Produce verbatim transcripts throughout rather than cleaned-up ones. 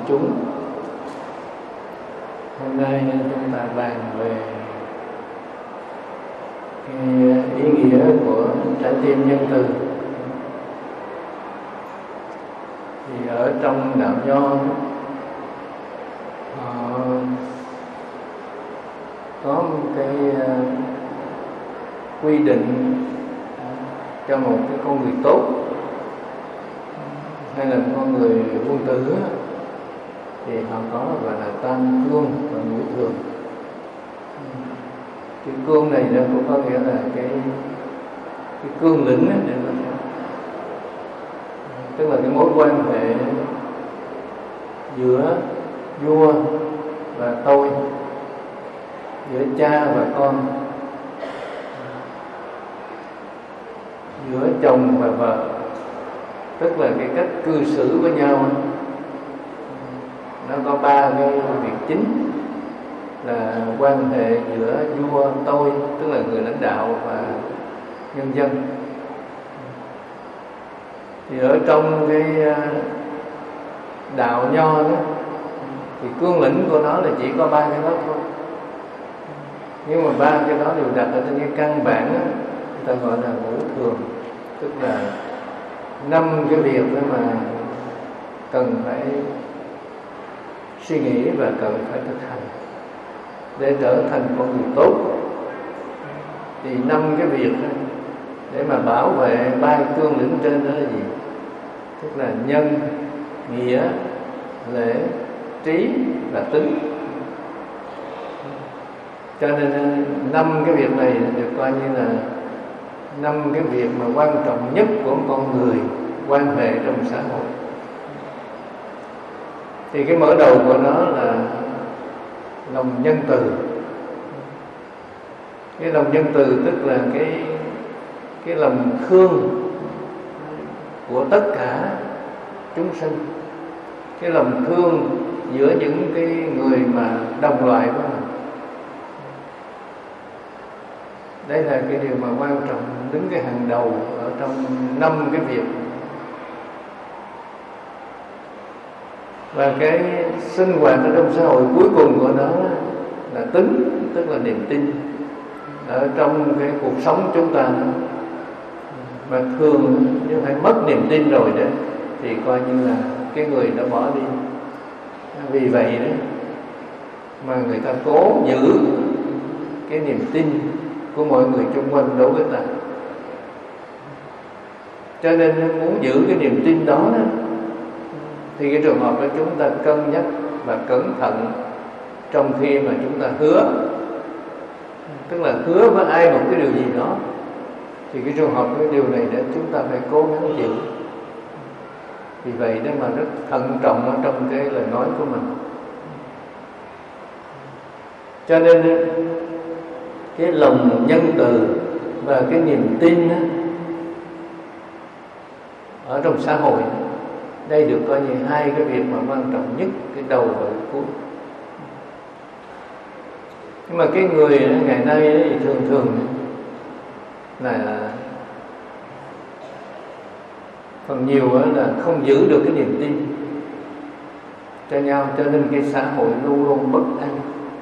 chúng. Hôm nay chúng ta bàn về cái ý nghĩa của trái tim nhân từ. Thì ở trong đạo Nho họ có một cái quy định cho một cái con người tốt hay là con người quân tử thì họ có gọi là tam cương và ngũ thường. Cái cương này nó cũng có nghĩa là cái cái cương lĩnh ấy, để mà tức là cái mối quan hệ giữa vua và tôi, giữa cha và con, giữa chồng và vợ, tức là cái cách cư xử với nhau. Nó có ba cái việc chính là quan hệ giữa vua tôi, tức là người lãnh đạo, và nhân dân. Thì ở trong cái đạo Nho đó thì cương lĩnh của nó là chỉ có ba cái đó thôi. Nhưng mà ba cái đó đều đặt ở trên cái căn bản đó, người ta gọi là ngũ thường, tức là năm cái việc đó mà cần phải suy nghĩ và cần phải thực hành để trở thành con người tốt. Thì năm cái việc đó, để mà bảo vệ ba cương lĩnh trên đó là gì? Tức là nhân, nghĩa, lễ, trí và tính. Cho nên năm cái việc này được coi như là năm cái việc mà quan trọng nhất của con người quan hệ trong xã hội. Thì cái mở đầu của nó là lòng nhân từ. Cái lòng nhân từ tức là cái cái lòng thương của tất cả chúng sinh, cái lòng thương giữa những cái người mà đồng loại với mình. Đây là cái điều mà quan trọng, đứng cái hàng đầu ở trong năm cái việc. Và cái sinh hoạt ở trong xã hội cuối cùng của nó là tính, tức là niềm tin ở trong cái cuộc sống chúng ta. Mà thường nếu phải mất niềm tin rồi đó thì coi như là cái người đã bỏ đi. Vì vậy đó mà người ta cố giữ cái niềm tin của mọi người xung quanh đối với ta. Cho nên muốn giữ cái niềm tin đó, đó thì cái trường hợp đó chúng ta cân nhắc và cẩn thận trong khi mà chúng ta hứa. Tức là hứa với ai một cái điều gì đó thì cái trường hợp cái điều này để chúng ta phải cố gắng giữ. Vì vậy đó mà rất thận trọng ở trong cái lời nói của mình. Cho nên cái lòng nhân từ và cái niềm tin đó, ở trong xã hội đây được coi như hai cái việc mà quan trọng nhất, cái đầu và cái cuối. Nhưng mà cái người ngày nay thì thường thường là phần nhiều là không giữ được cái niềm tin cho nhau, cho nên cái xã hội luôn luôn bất an.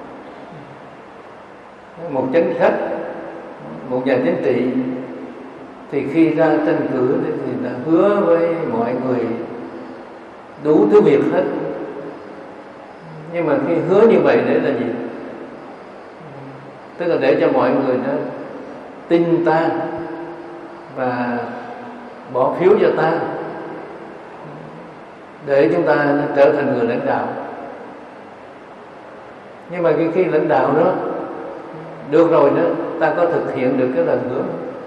Một chính khách, một nhà chính trị thì khi ra tranh cử thì đã hứa với mọi người đủ thứ việc hết. Nhưng mà khi hứa như vậy để là gì? Tức là để cho mọi người nó tin ta và bỏ phiếu cho ta, để chúng ta trở thành người lãnh đạo. Nhưng mà khi, khi lãnh đạo đó được rồi đó, ta có thực hiện được cái lời hứa.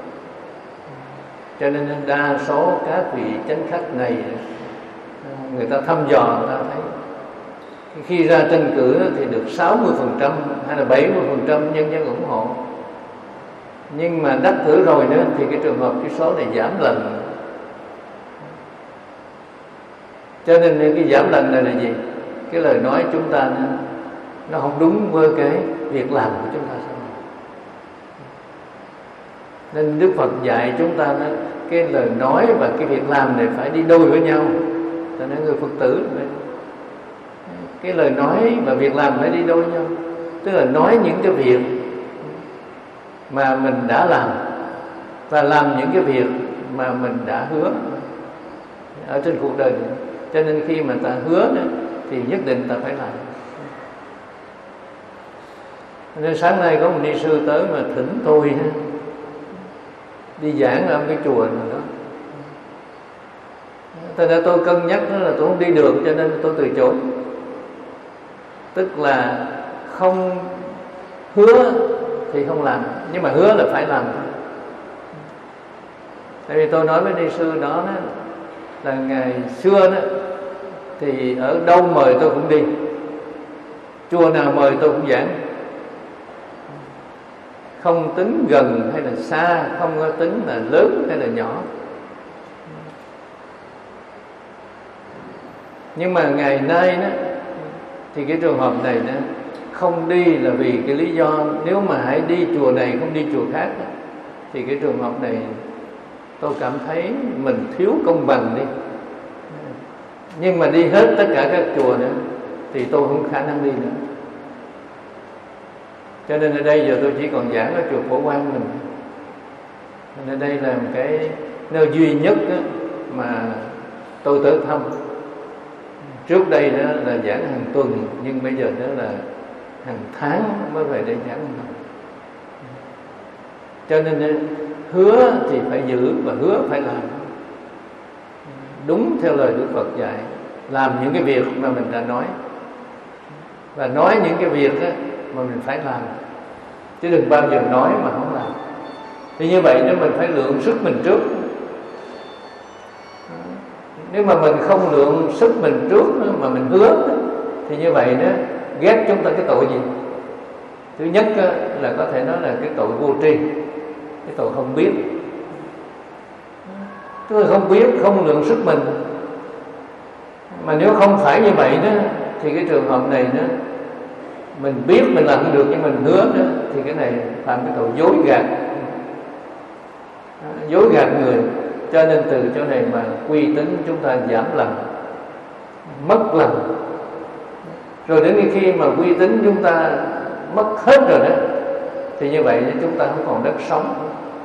Cho nên đa số các vị chánh khách này người ta thăm dò, người ta thấy khi ra tranh cử thì được sáu mươi phần trăm hay là bảy mươi phần trăm nhân dân ủng hộ. Nhưng mà đắc cử rồi nữa thì cái trường hợp cái số này giảm lần. Cho nên cái giảm lần này là gì? Cái lời nói chúng ta nó, nó không đúng với cái việc làm của chúng ta. Nên Đức Phật dạy chúng ta đó, cái lời nói và cái việc làm này phải đi đôi với nhau. Cho nên người Phật tử cái lời nói và việc làm phải đi đôi nhau. Tức là nói những cái việc mà mình đã làm và làm những cái việc mà mình đã hứa ở trên cuộc đời này. Cho nên khi mà ta hứa đó, thì nhất định ta phải làm. Nên sáng nay có một ni sư tới mà thỉnh tôi đi giảng ở cái chùa nào đó. Thật ra tôi cân nhắc đó là tôi không đi được, cho nên tôi từ chối. Tức là không hứa thì không làm, nhưng mà hứa là phải làm. Tại vì tôi nói với ni sư đó, đó là ngày xưa đó thì ở đâu mời tôi cũng đi, chùa nào mời tôi cũng giảng, không tính gần hay là xa, không có tính là lớn hay là nhỏ. Nhưng mà ngày nay đó thì cái trường hợp này đó, không đi là vì cái lý do nếu mà hãy đi chùa này không đi chùa khác đó, thì cái trường hợp này tôi cảm thấy mình thiếu công bằng đi. Nhưng mà đi hết tất cả các chùa nữa thì tôi không khả năng đi nữa. Cho nên ở đây giờ tôi chỉ còn giảng ở chùa Phổ Quang mình. Nên đây là một cái nơi duy nhất đó mà tôi tới thăm. Trước đây đó là giảng hàng tuần, nhưng bây giờ đó là hàng tháng mới về đây giảng một lần. Cho nên hứa thì phải giữ và hứa phải làm đúng theo lời Đức Phật dạy, làm những cái việc mà mình đã nói và nói những cái việc đó mà mình phải làm, chứ đừng bao giờ nói mà không làm. Thì như vậy nếu mình phải lượng sức mình trước. Nếu mà mình không lượng sức mình trước mà mình hứa thì như vậy đó ghét chúng ta cái tội gì? Thứ nhất là có thể nói là cái tội vô tri, cái tội không biết. Tức là không biết, không lượng sức mình. Mà nếu không phải như vậy đó thì cái trường hợp này đó, mình biết mình làm không được nhưng mình hứa đó, thì cái này phạm cái tội dối gạt, dối gạt người. Cho nên từ chỗ này mà uy tín chúng ta giảm lần, mất lần. Rồi đến khi mà uy tín chúng ta mất hết rồi đó, thì như vậy chúng ta không còn đất sống.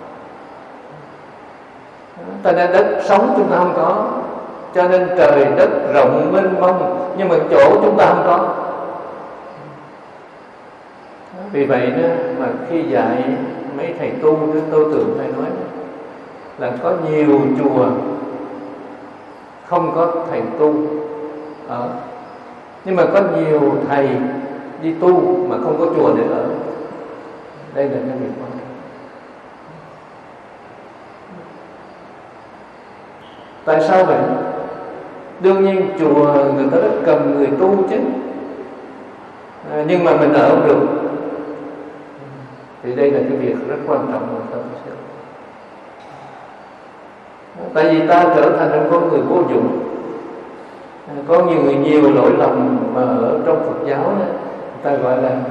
Ta nên đất sống chúng ta không có. Cho nên trời đất rộng mênh mông, nhưng mà chỗ chúng ta không có. Vì vậy đó mà khi dạy mấy thầy tu, tôi tưởng thầy nói là có nhiều chùa không có thầy tu ở, nhưng mà có nhiều thầy đi tu mà không có chùa để ở. Đây là cái việc quan trọng. Tại sao vậy? Đương nhiên chùa người ta rất cần người tu chứ, à, nhưng mà mình ở không được. Thì đây là cái việc rất quan trọng của ta. Tại vì ta trở thành một con người vô dụng. Có nhiều người nhiều lỗi lầm mà ở trong Phật giáo đó, người ta gọi là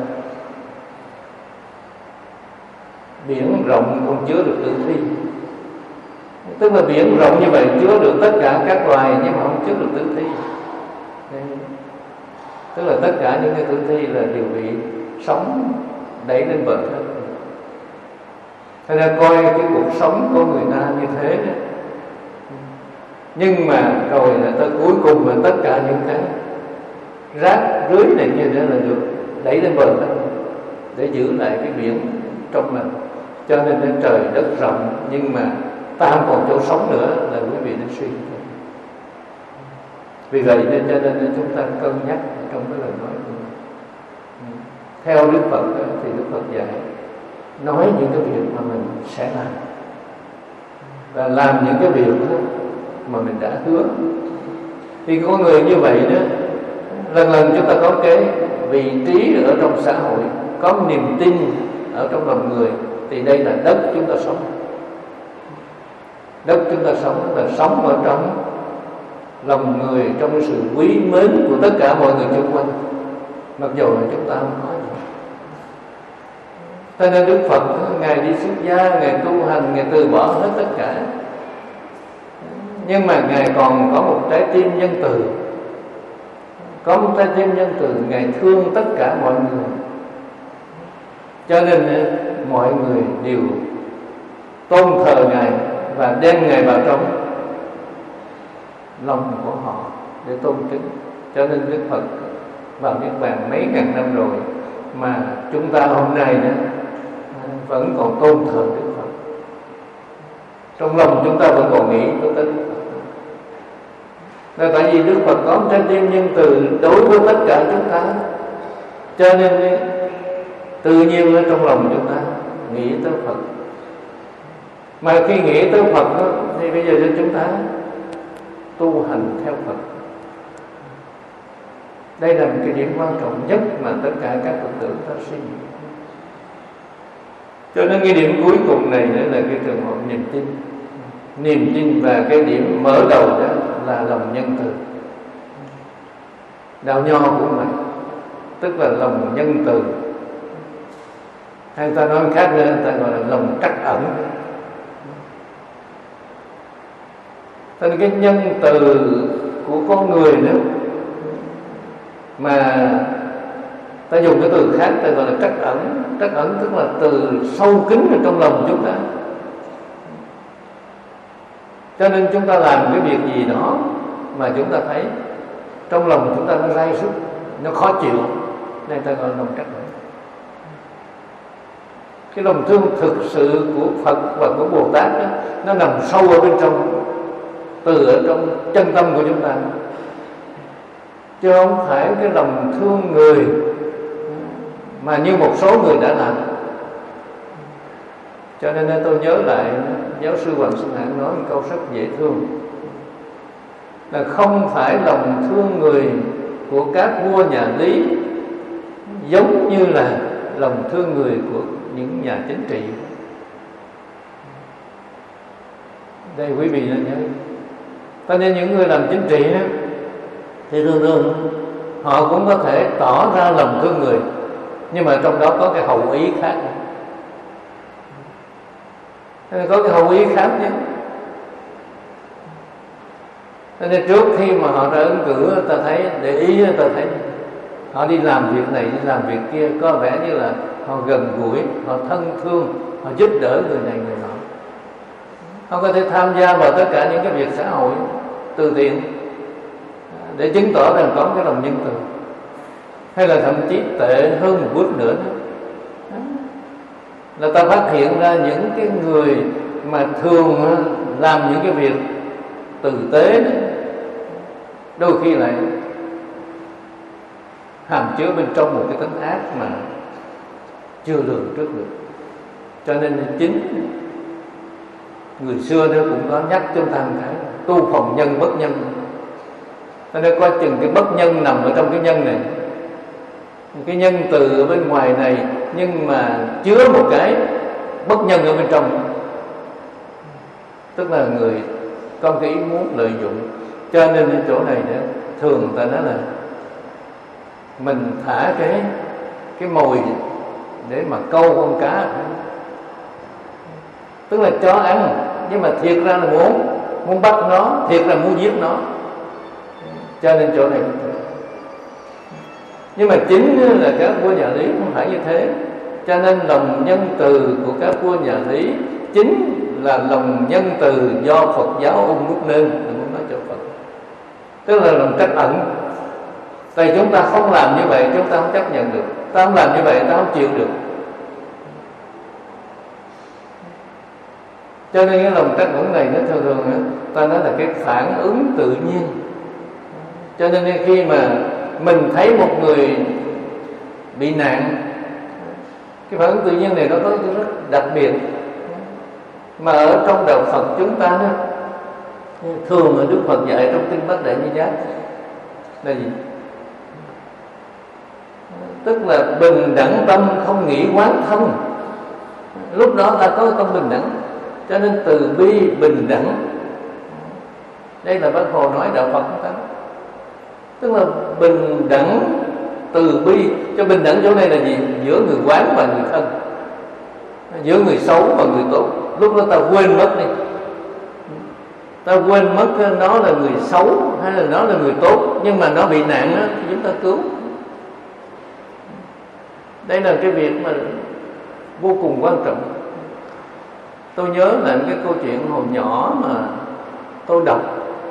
biển rộng còn chứa được tử thi. Tức là biển rộng như vậy chứa được tất cả các loài nhưng mà không chứa được tử thi. Tức là tất cả những cái tử thi là đều bị sóng đẩy lên bờ hết. Thế nên coi cái cuộc sống của người ta như thế đó. Nhưng mà rồi là tới cuối cùng là tất cả những cái rác rưới này như thế là được đẩy lên bờ hết để giữ lại cái biển trong mình. Cho nên đến trời đất rộng nhưng mà ta không còn chỗ sống nữa là quý vị nên suy. Vì vậy nên cho nên chúng ta cân nhắc trong cái lời nói của mình. Theo Đức Phật thì Đức Phật dạy nói những cái việc mà mình sẽ làm và làm những cái việc đó mà mình đã hứa. Thì có người như vậy đó, lần lần chúng ta có cái vị trí ở trong xã hội, có một niềm tin ở trong lòng người, thì đây là đất chúng ta sống. Đất chúng ta sống là sống ở trong lòng người, trong cái sự quý mến của tất cả mọi người xung quanh, mặc dù là chúng ta không có gì. Cho nên Đức Phật Ngài đi xuất gia, Ngài tu hành, Ngài từ bỏ hết tất cả. Nhưng mà Ngài còn có một trái tim nhân từ, có một trái tim nhân từ, Ngài thương tất cả mọi người, cho nên mọi người đều tôn thờ Ngài và đem Ngài vào trong lòng của họ để tôn kính. Cho nên Đức Phật vào Niết Bàn mấy ngàn năm rồi mà chúng ta hôm nay đó vẫn còn tôn thờ Đức Phật. Trong lòng chúng ta vẫn còn nghĩ tới Đức Phật. Là tại vì Đức Phật có một trái tim nhân từ đối với tất cả chúng ta, cho nên tự nhiên ở trong lòng chúng ta nghĩ tới Phật. Mà khi nghĩ tới Phật đó, thì bây giờ cho chúng ta tu hành theo Phật. Đây là một cái điểm quan trọng nhất mà tất cả các Phật tử ta suy nghĩ. Cho nên cái điểm cuối cùng này nữa là cái trường hợp niềm tin. Niềm tin và cái điểm mở đầu đó là lòng nhân từ. Đạo Nho cũng vậy, tức là lòng nhân từ. Hay ta nói khác nữa, ta gọi là lòng trắc ẩn. Nên cái nhân từ của con người nữa mà ta dùng cái từ khác, ta gọi là trắc ẩn. Trắc ẩn tức là từ sâu kín ở trong lòng chúng ta. Cho nên chúng ta làm cái việc gì đó mà chúng ta thấy trong lòng chúng ta nó rai rứt, nó khó chịu, nên ta gọi là lòng trắc ẩn. Cái lòng thương thực sự của Phật và của Bồ Tát đó, nó nằm sâu ở bên trong, từ ở trong chân tâm của chúng ta, chứ không phải cái lòng thương người mà như một số người đã làm. Cho nên tôi nhớ lại giáo sư Hoàng Xuân Hãn nói một câu rất dễ thương, là không phải lòng thương người của các vua nhà Lý giống như là lòng thương người của những nhà chính trị. Đây quý vị nên nhớ. Cho nên những người làm chính trị đó, thì thường thường họ cũng có thể tỏ ra lòng thương người, nhưng mà trong đó có cái hậu ý khác. Có cái hậu ý khác chứ. Nên trước khi mà họ ra ứng cử, ta thấy, để ý ta thấy họ đi làm việc này, đi làm việc kia, có vẻ như là họ gần gũi, họ thân thương, họ giúp đỡ người này người nọ. Họ có thể tham gia vào tất cả những cái việc xã hội từ thiện để chứng tỏ rằng có cái lòng nhân từ. Hay là thậm chí tệ hơn một bước nữa đó, là ta phát hiện ra những cái người mà thường làm những cái việc tử tế đó, đôi khi lại hàm chứa bên trong một cái tính ác mà chưa lường trước được. Cho nên chính người xưa nó cũng có nhắc chúng ta cái tu phòng nhân bất nhân. Cho nên coi chừng cái bất nhân nằm ở trong cái nhân này. Cái nhân từ ở bên ngoài này, nhưng mà chứa một cái bất nhân ở bên trong, tức là người có cái ý muốn lợi dụng. Cho nên ở chỗ này nữa, thường ta nói là mình thả cái cái mồi để mà câu con cá, tức là chó ăn, nhưng mà thiệt ra là muốn muốn bắt nó, thiệt là muốn giết nó. Cho nên chỗ này, nhưng mà chính là các vua nhà Lý không phải như thế. Cho nên lòng nhân từ của các vua nhà Lý chính là lòng nhân từ do Phật giáo ung đúc nên, là muốn nói cho Phật, tức là lòng trắc ẩn. Tại chúng ta không làm như vậy, chúng ta không chấp nhận được. Ta không làm như vậy, ta không chịu được. Cho nên cái lòng trắc ẩn này nó thường thường ta nói là cái phản ứng tự nhiên. Cho nên khi mà mình thấy một người bị nạn, cái phản ứng tự nhiên này nó có cái rất đặc biệt mà ở trong đạo Phật chúng ta đó, thường ở Đức Phật dạy trong Kinh Bát Đại Như Giác là gì? Tức là bình đẳng tâm, không nghĩ quán thông. Lúc đó ta có tâm bình đẳng. Cho nên từ bi bình đẳng, đây là Bác Hồ nói đạo Phật chúng ta, tức là bình đẳng từ bi. Cho bình đẳng chỗ này là gì? Giữa người quán và người thân, giữa người xấu và người tốt. Lúc đó ta quên mất đi, ta quên mất nó là người xấu hay là nó là người tốt, nhưng mà nó bị nạn đó, thì chúng ta cứu. Đây là cái việc mà vô cùng quan trọng. Tôi nhớ là cái câu chuyện hồi nhỏ mà tôi đọc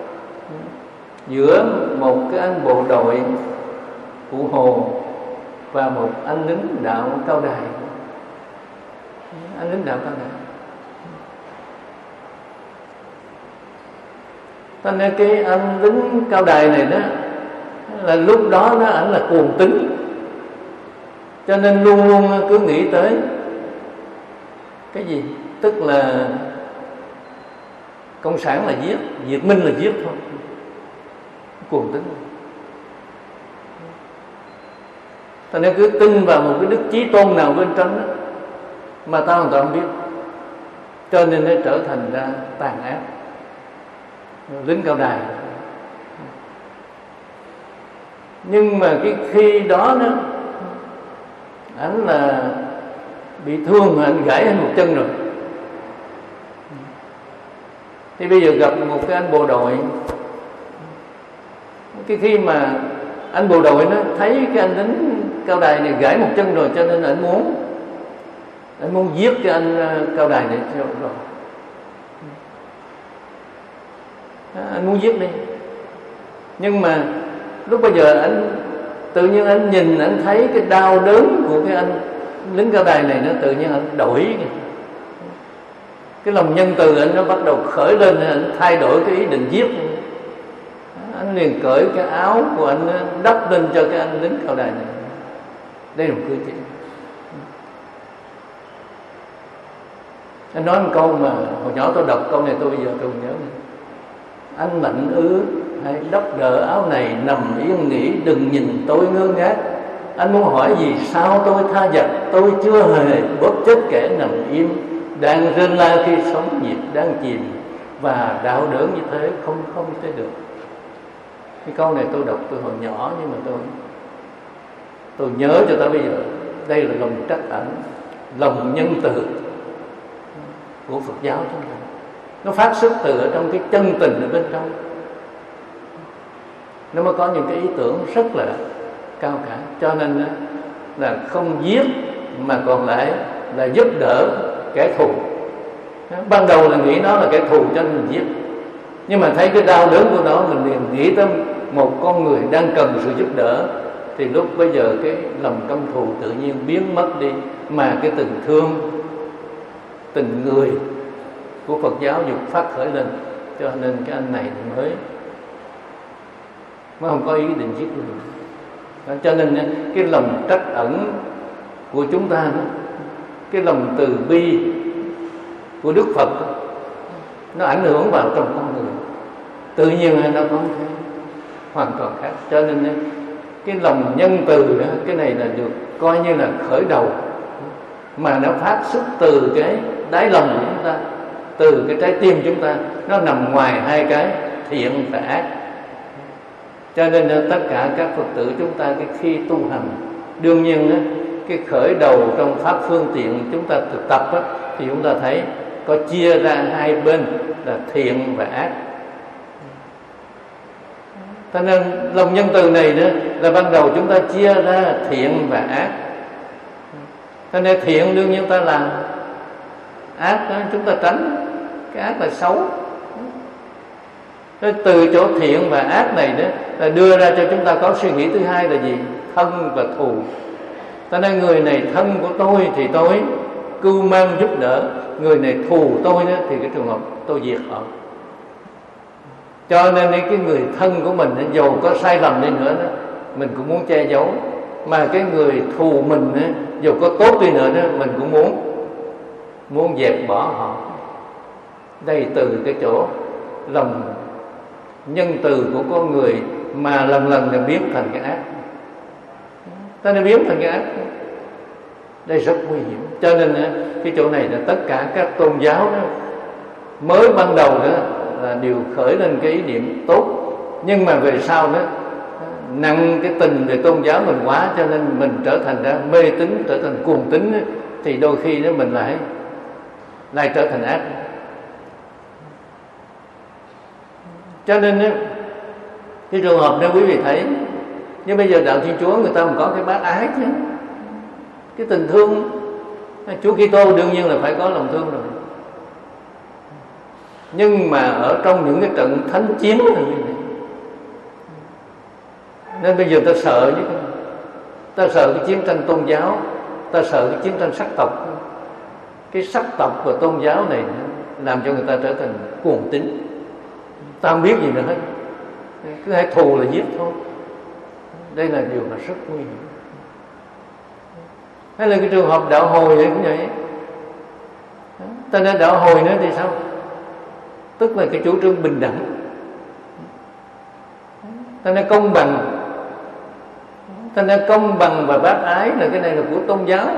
giữa một cái anh bộ đội Cụ Hồ và một anh lính đạo Cao Đài. Anh lính đạo Cao Đài. Cho nên cái anh lính Cao Đài này đó là lúc đó nó ảnh là cuồng tín, cho nên luôn luôn cứ nghĩ tới cái gì, tức là cộng sản là giết, Việt Minh là giết thôi, cuồng tín. Cho nên cứ tin vào một cái đức chí tôn nào bên trong đó mà ta hoàn toàn không biết, cho nên nó trở thành ra tàn ác. Lính Cao Đài. Nhưng mà cái khi đó đó anh là bị thương, anh gãy anh một chân rồi. Thì bây giờ gặp một cái anh bộ đội, cái khi mà anh bộ đội nó thấy cái anh lính Cao Đài này gãy một chân rồi, cho nên anh muốn anh muốn giết cái anh Cao Đài này rồi. Anh muốn giết đi. Nhưng mà lúc bây giờ anh tự nhiên anh nhìn, anh thấy cái đau đớn của cái anh lính Cao Đài này, nó tự nhiên anh đổi cái lòng nhân từ anh nó bắt đầu khởi lên, anh thay đổi cái ý định giết. Anh liền cởi cái áo của anh đắp lên cho cái anh lính Cao Đài này. Đây là một cử chỉ. Anh nói một câu mà hồi nhỏ tôi đọc câu này tôi bây giờ tôi nhớ này. Anh mạnh ư, hãy đắp đỡ áo này, nằm yên nghỉ, đừng nhìn tôi ngơ ngác. Anh muốn hỏi gì sao tôi tha giặc, tôi chưa hề bóp chết kẻ nằm im, đang rên la khi sóng nhiệt đang chìm, và đau đớn như thế không không thế được. Cái câu này tôi đọc từ hồi nhỏ, nhưng mà tôi tôi nhớ cho tới bây giờ. Đây là lòng trắc ẩn, lòng nhân từ của Phật giáo chúng ta. Nó phát xuất từ ở trong cái chân tình ở bên trong, nó mới có những cái ý tưởng rất là cao cả. Cho nên là không giết mà còn lại là giúp đỡ kẻ thù. Ban đầu là nghĩ nó là kẻ thù cho nên mình giết, nhưng mà thấy cái đau đớn của nó, mình liền nghĩ tới một con người đang cần sự giúp đỡ, thì lúc bây giờ cái lòng căm thù tự nhiên biến mất đi, mà cái tình thương, tình người của Phật giáo dục phát khởi lên. Cho nên cái anh này mới mới không có ý định giết người. Cho nên cái lòng trắc ẩn của chúng ta đó, cái lòng từ bi của Đức Phật đó, nó ảnh hưởng vào trong con người, tự nhiên nó không thể hoàn toàn khác. Cho nên cái lòng nhân từ đó, cái này là được coi như là khởi đầu, mà nó phát xuất từ cái đáy lòng của chúng ta, từ cái trái tim chúng ta. Nó nằm ngoài hai cái thiện và ác. Cho nên tất cả các Phật tử chúng ta cái khi tu hành, đương nhiên đó, cái khởi đầu trong pháp phương tiện chúng ta thực tập đó, thì chúng ta thấy có chia ra hai bên là thiện và ác. Cho nên lòng nhân từ này đó là ban đầu chúng ta chia ra thiện và ác. Cho nên thiện đương nhiên ta làm, ác đó chúng ta tránh. Cái ác là xấu. Từ chỗ thiện và ác này đó là đưa ra cho chúng ta có suy nghĩ thứ hai là gì? Thân và thù. Cho nên người này thân của tôi thì tôi cưu mang giúp đỡ, người này thù tôi đó thì cái trường hợp tôi diệt họ. Cho nên cái người thân của mình dầu có sai lầm đi nữa đó, mình cũng muốn che giấu. Mà cái người thù mình đó, dầu có tốt đi nữa đó, mình cũng muốn muốn dẹp bỏ họ. Đây từ cái chỗ lòng nhân từ của con người mà lần lần là biến thành cái ác. Ta nên biến thành cái ác. Đây rất nguy hiểm. Cho nên cái chỗ này là tất cả các tôn giáo đó, mới ban đầu đó là đều khởi lên cái ý niệm tốt, nhưng mà về sau đó nặng cái tình về tôn giáo mình quá, cho nên mình trở thành ra mê tín, trở thành cuồng tín đó, thì đôi khi đó mình lại lại trở thành ác. Cho nên Cái trường hợp đó quý vị thấy, nhưng bây giờ đạo Thiên Chúa người ta cũng có cái bác ái chứ, cái tình thương. Chúa Kitô đương nhiên là phải có lòng thương rồi, nhưng mà ở trong những cái trận thánh chiến này, nên bây giờ ta sợ chứ, ta sợ cái chiến tranh tôn giáo, ta sợ cái chiến tranh sắc tộc. Cái sắc tộc và tôn giáo này làm cho người ta trở thành cuồng tín, ta không biết gì nữa hết, cứ hay thù là giết thôi. Đây là điều mà rất nguy hiểm. Hay là cái trường hợp đạo Hồi này cũng vậy. Ta nói đạo Hồi nữa thì sao? Tức là cái chủ trương bình đẳng, ta nói công bằng, ta nói công bằng và bác ái là cái này là của tôn giáo.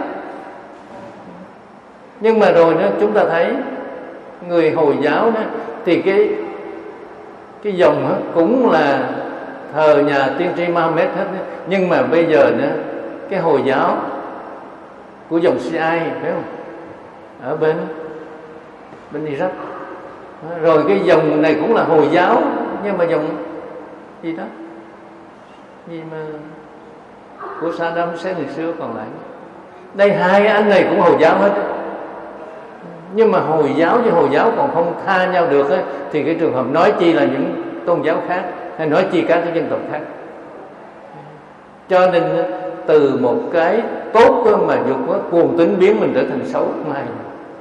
Nhưng mà rồi nữa chúng ta thấy người Hồi giáo đó, thì cái cái dòng đó cũng là thờ nhà tiên tri Mahomet hết đó. Nhưng mà bây giờ nữa cái Hồi giáo của dòng Shia phải không, ở bên bên Iraq, rồi cái dòng này cũng là Hồi giáo, nhưng mà dòng gì đó gì mà của Saddam Hussein ngày xưa còn lại. Đây hai anh này cũng Hồi giáo hết đó. Nhưng mà Hồi giáo với Hồi giáo còn không tha nhau được ấy, thì cái trường hợp nói chi là những tôn giáo khác, hay nói chi các cái dân tộc khác. Cho nên từ một cái tốt mà dục cuồng tín biến mình trở thành xấu không hay.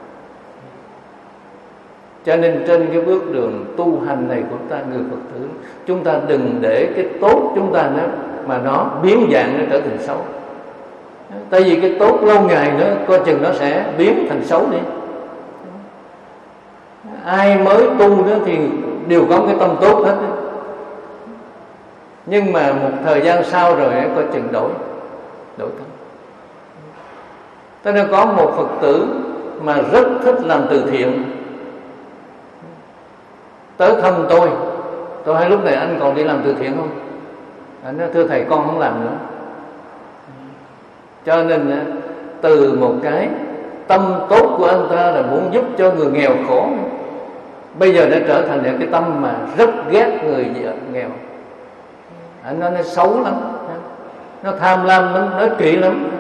Cho nên trên cái bước đường tu hành này của ta, người Phật tử, chúng ta đừng để cái tốt chúng ta nó mà nó biến dạng, nó trở thành xấu. Tại vì cái tốt lâu ngày nữa coi chừng nó sẽ biến thành xấu đi. Ai mới tu đó thì đều có cái tâm tốt hết đó. Nhưng mà một thời gian sau rồi coi chừng đổi đổi tâm. Cho nên có một Phật tử mà rất thích làm từ thiện tới thăm tôi. Tôi hỏi lúc này anh còn đi làm từ thiện không? Anh nói thưa thầy con không làm nữa. Cho nên từ một cái tâm tốt của anh ta là muốn giúp cho người nghèo khổ, bây giờ đã trở thành cái tâm mà rất ghét người nghèo. Anh nói nó xấu lắm, nó tham lam lắm, nó ích kỷ lắm.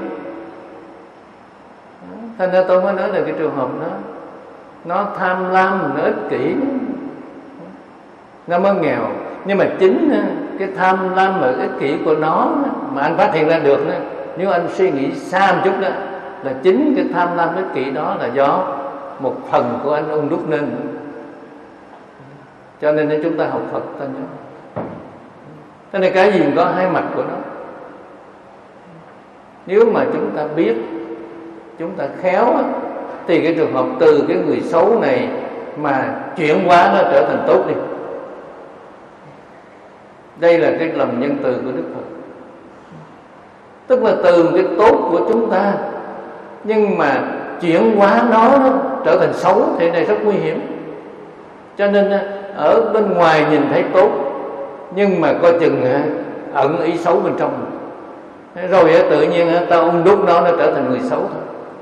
Thành ra tôi mới nói là cái trường hợp đó, nó tham lam, nó ích kỷ, nó mới nghèo. Nhưng mà chính cái tham lam và ích kỷ của nó mà anh phát hiện ra được đó, nếu anh suy nghĩ xa một chút đó, là chính cái tham lam ích kỷ đó là do một phần của anh ung đúc nên. Cho nên chúng ta học Phật ta nhớ, cho nên cái gì cũng có hai mặt của nó. Nếu mà chúng ta biết, chúng ta khéo thì cái trường hợp từ cái người xấu này mà chuyển hóa nó trở thành tốt đi. Đây là cái lòng nhân từ của Đức Phật. Tức là từ cái tốt của chúng ta, nhưng mà chuyển hóa nó, nó trở thành xấu thì này rất nguy hiểm. Cho nên ở bên ngoài nhìn thấy tốt, nhưng mà coi chừng ẩn ý xấu bên trong. Rồi tự nhiên ta ung đúc nó, nó trở thành người xấu thôi.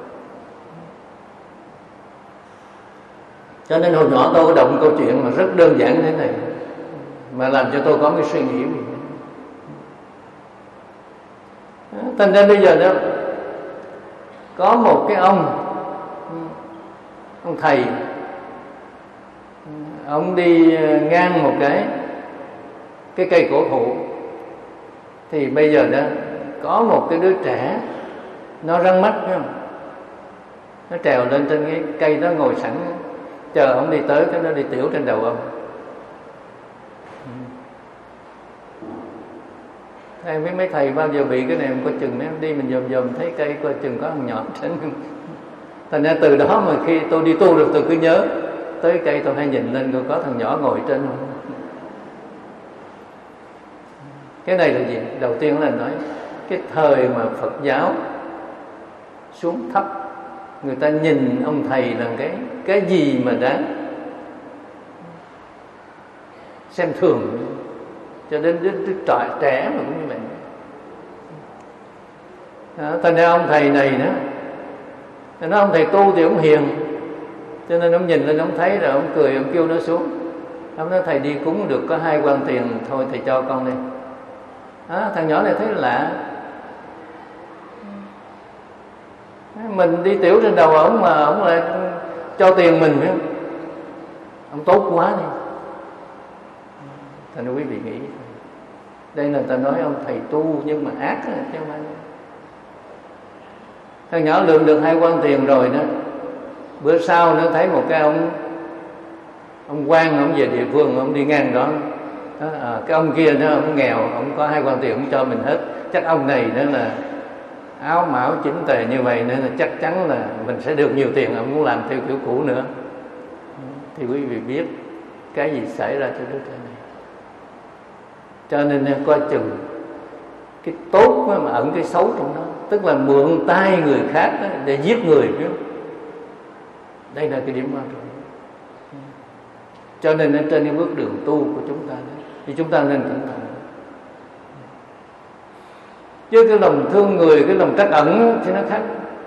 Cho nên hồi nhỏ tôi động câu chuyện mà rất đơn giản thế này, mà làm cho tôi có cái suy nghĩ. Thành ra bây giờ đó, có một cái ông Ông thầy, ông đi ngang một cái Cái cây cổ thụ, thì bây giờ đó có một cái đứa trẻ, nó răng mắt phải không? Nó trèo lên trên cái cây đó, ngồi sẵn chờ ông đi tới, cái nó đi tiểu trên đầu ông. Em biết mấy thầy bao giờ bị cái này, coi chừng nếu đi mình dòm dòm thấy cây, coi chừng có thằng nhỏ trên. Thành ra từ đó mà khi tôi đi tu được, tôi cứ nhớ tới cây, tôi hay nhìn lên coi có thằng nhỏ ngồi trên không. Cái này là gì? Đầu tiên là nói cái thời mà Phật giáo xuống thấp, người ta nhìn ông thầy là cái cái gì mà đáng xem thường, cho đến đứa trẻ trẻ mà cũng như vậy. Đó, thành ra ông thầy này nữa, thành ra ông thầy tu thì ông hiền, cho nên ông nhìn lên ông thấy rồi ông cười, ông kêu nó xuống. Ông nói thầy đi cúng được có hai quan tiền, thôi thầy cho con đi. Đó, thằng nhỏ này thấy lạ, mình đi tiểu trên đầu ổng mà ổng lại cho tiền mình, phải không? Ông tốt quá đi. Thành quý vị nghĩ, đây là ta nói ông thầy tu nhưng mà ác chứ không phải. Thằng nhỏ lượm được hai quan tiền rồi đó, bữa sau nó thấy một cái ông ông quan, ông về địa phương, ông đi ngang đó, đó à, cái ông kia nó ông nghèo, ông có hai quan tiền ông cho mình hết, chắc ông này nữa là áo mão chỉnh tề như vậy nên là chắc chắn là mình sẽ được nhiều tiền, ông muốn làm theo kiểu cũ nữa. Thì quý vị biết cái gì xảy ra cho đứa trẻ này. Cho nên coi chừng cái tốt mà ẩn cái xấu trong đó, tức là mượn tay người khác để giết người, biết không? Đây là cái điểm quan trọng. Cho nên trên cái bước đường tu của chúng ta đó, thì chúng ta nên cẩn thận. Chứ cái lòng thương người, cái lòng trắc ẩn thì nó khác.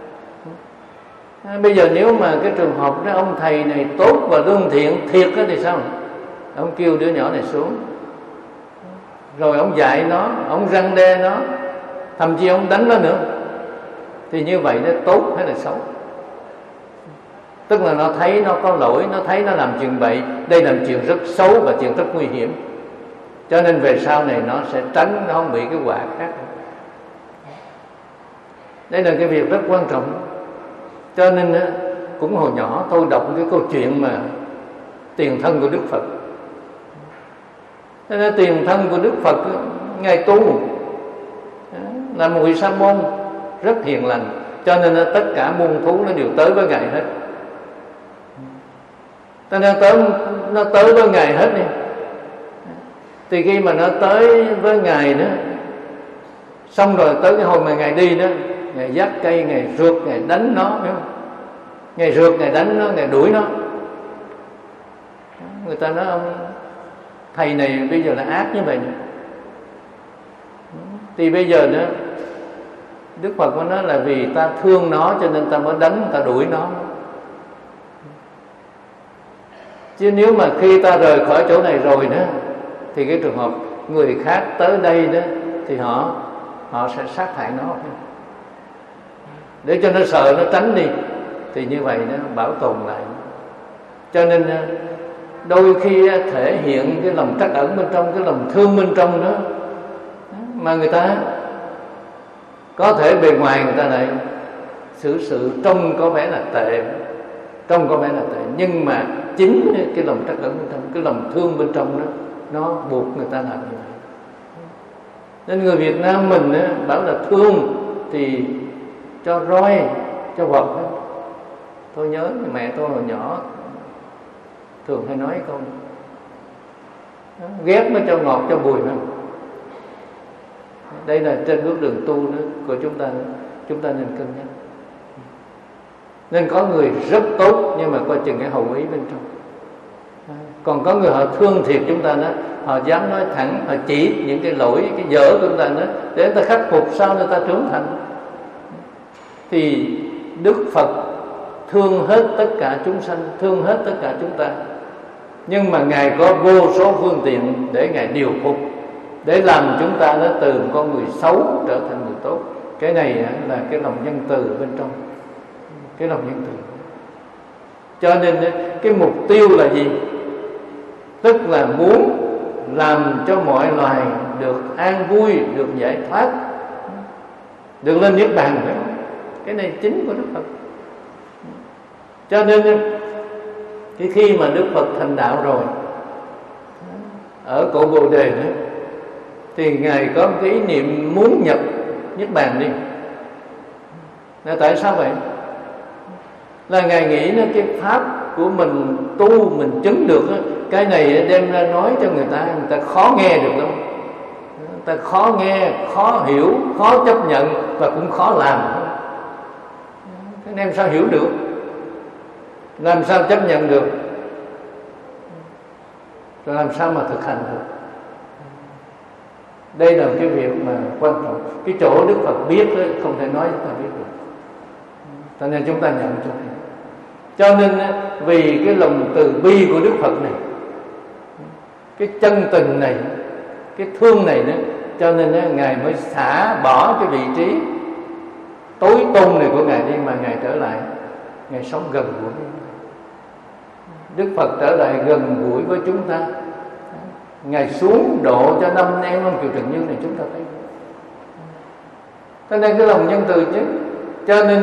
À, bây giờ nếu mà cái trường hợp đó ông thầy này tốt và lương thiện thiệt đó, thì sao? Ông kêu đứa nhỏ này xuống, rồi ông dạy nó, ông răn đe nó, thậm chí ông đánh nó nữa, thì như vậy nó tốt hay là xấu? Tức là nó thấy nó có lỗi, nó thấy nó làm chuyện bậy, đây là chuyện rất xấu và chuyện rất nguy hiểm. Cho nên về sau này nó sẽ tránh, nó không bị cái quả khác. Đây là cái việc rất quan trọng. Cho nên cũng hồi nhỏ tôi đọc cái câu chuyện mà tiền thân của Đức Phật. Cho nên tiền thân của Đức Phật, Ngài tu là một vị sa môn rất hiền lành, cho nên tất cả muôn thú nó đều tới với Ngài hết. Cho nên tới, nó tới với Ngài hết đi. Thì khi mà nó tới với Ngài đó, xong rồi tới cái hồi mà Ngài đi đó, Ngài dắt cây, Ngài rượt, Ngài đánh nó, hiểu không? Ngài rượt, Ngài đánh nó, Ngài đuổi nó. Người ta nói ông thầy này bây giờ là ác như vậy. Thì bây giờ đó, Đức Phật có nói là vì ta thương nó cho nên ta mới đánh, ta đuổi nó. Chứ nếu mà khi ta rời khỏi chỗ này rồi đó, thì cái trường hợp người khác tới đây đó, thì họ họ sẽ sát hại nó, để cho nó sợ, nó tránh đi. Thì như vậy nó bảo tồn lại. Cho nên đôi khi thể hiện cái lòng trắc ẩn bên trong, cái lòng thương bên trong đó, mà người ta có thể bề ngoài người ta lại xử sự trông có vẻ là tệ, trông có vẻ là tệ, nhưng mà chính cái lòng trắc ẩn bên trong, cái lòng thương bên trong đó, nó buộc người ta làm như vậy. Nên người Việt Nam mình á, bảo là thương thì cho roi, cho vật. Tôi nhớ mẹ tôi hồi nhỏ thường hay nói câu ghét nó cho ngọt cho bùi nó. Đây là trên bước đường tu đó của chúng ta, chúng ta nên cân nhắc. Nên có người rất tốt nhưng mà coi chừng cái hậu ý bên trong. Còn có người họ thương thiệt chúng ta đó, họ dám nói thẳng, họ chỉ những cái lỗi, cái dở của chúng ta đó, để người ta khắc phục, sau người ta trưởng thành. Thì Đức Phật thương hết tất cả chúng sanh, thương hết tất cả chúng ta, nhưng mà Ngài có vô số phương tiện để Ngài điều phục, để làm chúng ta nó từ một con người xấu trở thành người tốt. Cái này là cái lòng nhân từ bên trong, cái lòng nhân từ. Cho nên cái mục tiêu là gì? Tức là muốn làm cho mọi loài được an vui, được giải thoát, được lên niết bàn. Cái này chính của Đức Phật. Cho nên cái khi mà Đức Phật thành đạo rồi ở cội Bồ Đề đó, thì Ngài có một cái ý niệm muốn nhập niết bàn đi. Là tại sao vậy? Là Ngài nghĩ là cái pháp của mình tu, mình chứng được đó, cái này đem ra nói cho người ta, người ta khó nghe được lắm. Người ta khó nghe, khó hiểu, khó chấp nhận và cũng khó làm. Cái này làm sao hiểu được, làm sao chấp nhận được, rồi làm sao mà thực hành được. Đây là cái việc mà quan trọng. Cái chỗ Đức Phật biết đó, không thể nói chúng ta biết được. Cho nên chúng ta nhận cho nên. Cho nên vì cái lòng từ bi của Đức Phật này, cái chân tình này, cái thương này nữa, cho nên đó, Ngài mới xả bỏ cái vị trí tối tôn này của Ngài đi, mà Ngài trở lại, Ngài sống gần gũi với chúng ta. Đức Phật trở lại gần gũi với chúng ta, Ngài xuống độ cho năm em ông Kiều Trần Như này, chúng ta thấy. Cho nên cái lòng nhân từ chứ, cho nên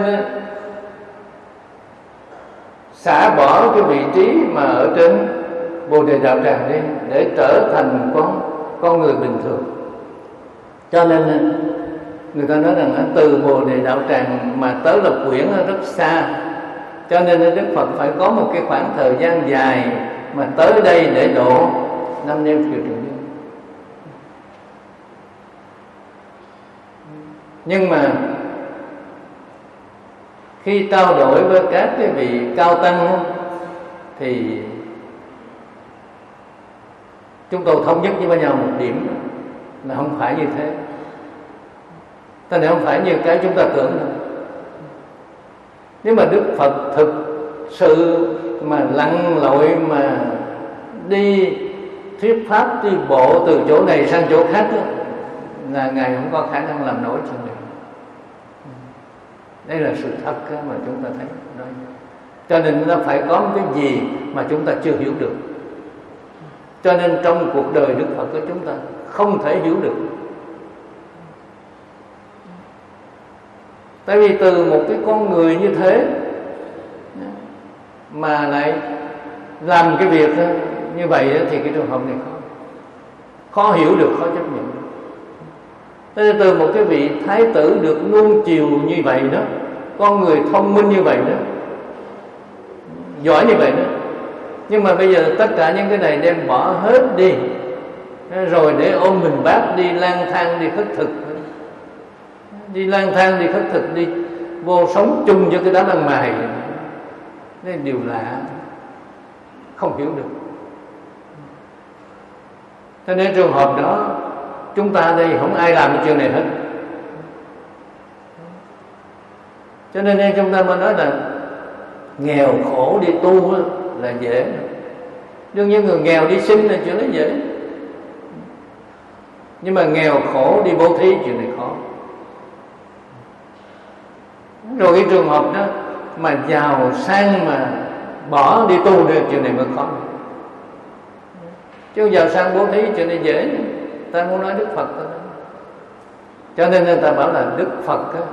xả bỏ cái vị trí mà ở trên Bồ Đề Đạo Tràng đi để trở thành con con người bình thường. Cho nên người ta nói rằng từ Bồ Đề Đạo Tràng mà tới Lộc Quyển rất xa, cho nên Đức Phật phải có một cái khoảng thời gian dài mà tới đây để độ năm em Kiều Trần Như. Nhưng mà khi trao đổi với các cái vị cao tăng thì chúng tôi thống nhất với nhau một điểm là không phải như thế. Thế nên không phải như cái chúng ta tưởng đâu. Nếu mà Đức Phật thực sự mà lặn lội mà đi thuyết pháp, đi bộ từ chỗ này sang chỗ khác đó, là Ngài không có khả năng làm nổi chuyện này. Đây là sự thật mà chúng ta thấy. Cho nên nó phải có một cái gì mà chúng ta chưa hiểu được. Cho nên trong cuộc đời Đức Phật của chúng ta không thể hiểu được. Tại vì từ một cái con người như thế mà lại làm cái việc như vậy thì cái trường hợp này khó khó hiểu được, khó chấp nhận. Thế nên từ một cái vị thái tử được nuông chiều như vậy đó, con người thông minh như vậy đó, giỏi như vậy đó, nhưng mà bây giờ tất cả những cái này đem bỏ hết đi, rồi để ôm mình bác đi lang thang, đi khất thực, đi lang thang, đi khất thực, đi vô sống chung với cái đám ăn mày. Đây điều lạ, không hiểu được. Cho nên trường hợp đó chúng ta đây không ai làm cái chuyện này hết. Cho nên chúng ta mới nói là nghèo khổ đi tu là dễ. Đương nhiên người nghèo đi sinh là chuyện đó dễ, nhưng mà nghèo khổ đi bố thí chuyện này khó. Rồi cái trường hợp đó mà giàu sang mà bỏ đi tu được chuyện này mới khó. Chứ giàu sang bố thí chuyện này dễ. Ta muốn nói Đức Phật đó. Cho nên người ta bảo là Đức Phật đó,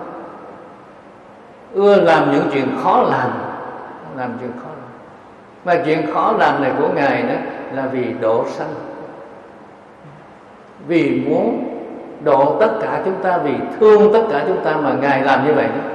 ưa làm những chuyện khó làm, làm chuyện khó làm. Mà chuyện khó làm này của Ngài đó là vì độ sanh, vì muốn độ tất cả chúng ta, vì thương tất cả chúng ta mà Ngài làm như vậy đó.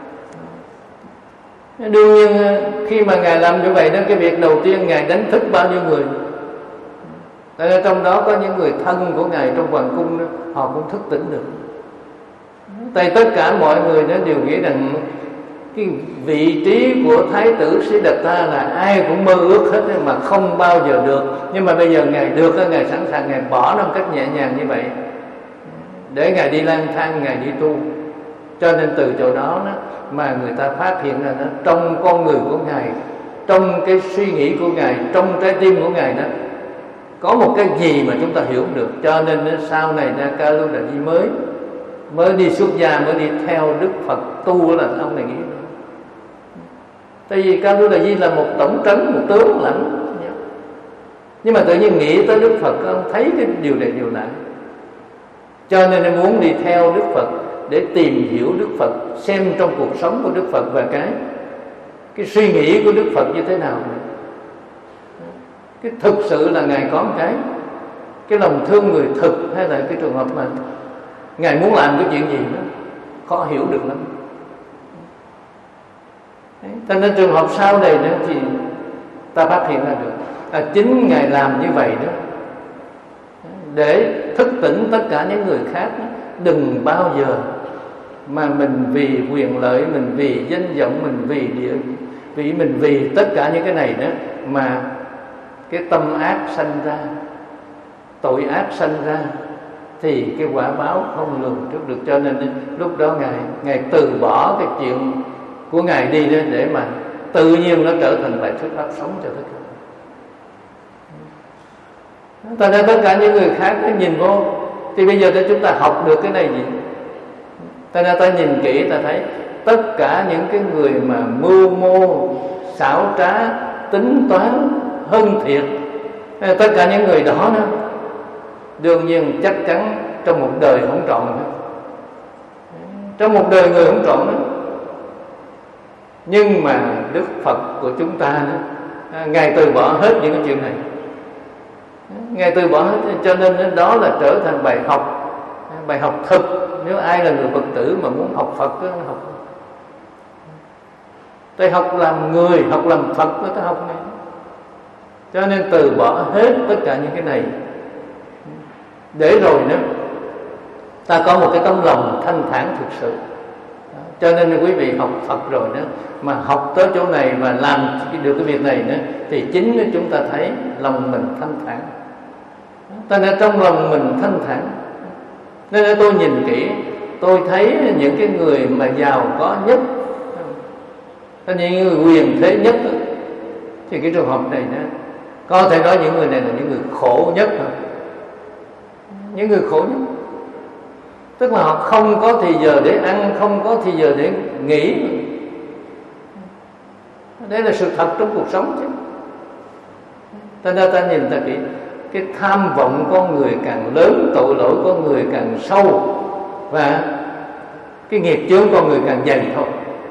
Đương nhiên khi mà Ngài làm như vậy đó, cái việc đầu tiên Ngài đánh thức bao nhiêu người. Tại nên trong đó có những người thân của Ngài trong hoàng cung đó, họ cũng thức tỉnh được. Tại tất cả mọi người đó đều nghĩ rằng cái vị trí của Thái tử Siddhartha là ai cũng mơ ước hết mà không bao giờ được. Nhưng mà bây giờ Ngài được, Ngài sẵn sàng, Ngài bỏ nó một cách nhẹ nhàng như vậy để Ngài đi lang thang, Ngài đi tu. Cho nên từ chỗ đó, đó mà người ta phát hiện ra đó, trong con người của Ngài, trong cái suy nghĩ của Ngài, trong trái tim của Ngài đó có một cái gì mà chúng ta hiểu được. Cho nên sau này ra Ca Lu Đà Di mới mới đi xuất gia, mới đi theo Đức Phật tu là ông này nghĩ. Tại vì Ca Lu Đà Di là một tổng trấn, một tướng lãnh, nhưng mà tự nhiên nghĩ tới Đức Phật, ông thấy cái điều này điều lạ, cho nên em muốn đi theo Đức Phật để tìm hiểu Đức Phật, xem trong cuộc sống của Đức Phật và cái cái suy nghĩ của Đức Phật như thế nào. Cái thực sự là Ngài có một cái cái lòng thương người thực, hay là cái trường hợp mà Ngài muốn làm cái chuyện gì đó khó hiểu được lắm. Cho nên trường hợp sau này nữa thì ta phát hiện ra được à, chính Ngài làm như vậy đó để thức tỉnh tất cả những người khác. Đừng bao giờ mà mình vì quyền lợi, mình vì danh vọng, mình vì địa vị, mình vì tất cả những cái này đó mà cái tâm ác sanh ra, tội ác sanh ra, thì cái quả báo không lường trước được. Cho nên lúc đó Ngài Ngài từ bỏ cái chuyện của Ngài đi lên để mà tự nhiên nó trở thành bài thuyết pháp sống cho tất cả. Thành ra tất cả những người khác nó nhìn vô thì bây giờ chúng ta học được cái này gì? Thành ra ta nhìn kỹ ta thấy tất cả những cái người mà mưu mô xảo trá, tính toán hơn thiệt, tất cả những người đó đó đương nhiên chắc chắn trong một đời không trọn nữa. Trong một đời người không trọn nữa. Nhưng mà Đức Phật của chúng ta đó, Ngài từ bỏ hết những cái chuyện này. Ngài từ bỏ hết, cho nên đó là trở thành bài học, bài học thực. Nếu ai là người Phật tử mà muốn học Phật đó, học tôi học làm người, học làm Phật đó, tôi học này. Cho nên từ bỏ hết tất cả những cái này, để rồi nữa ta có một cái tấm lòng thanh thản thực sự. Cho nên quý vị học Phật rồi đó, mà học tới chỗ này và làm được cái việc này nữa, thì chính chúng ta thấy lòng mình thanh thản. Cho nên trong lòng mình thanh thản, nên tôi nhìn kỹ, tôi thấy những cái người mà giàu có nhất, những người quyền thế nhất, thì cái trường hợp này nữa, có thể nói những người này là những người khổ nhất. Những người khổ nhất, tức là họ không có thì giờ để ăn, không có thì giờ để nghỉ. Đấy là sự thật trong cuộc sống chứ. Ta ra ta nhìn ta kỹ, cái tham vọng con người càng lớn, tội lỗi con người càng sâu, và cái nghiệp chướng con người càng dày thôi.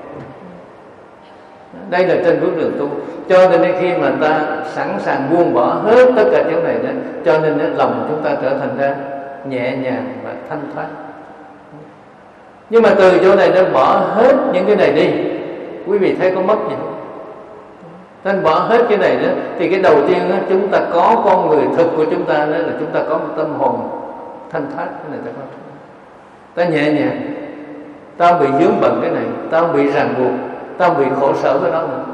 Đây là trên bước đường tu. Cho nên khi mà ta sẵn sàng buông bỏ hết tất cả những này đó, cho nên lòng chúng ta trở thành ra nhẹ nhàng và thanh thoát. Nhưng mà từ chỗ này nó bỏ hết những cái này đi, quý vị thấy có mất gì không? Nên bỏ hết cái này đó, thì cái đầu tiên đó, chúng ta có con người thực của chúng ta đó là chúng ta có một tâm hồn thanh thoát. Cái này ta có, ta nhẹ nhàng, ta không bị vướng bận cái này, ta không bị ràng buộc, ta không bị khổ sở với nó nữa.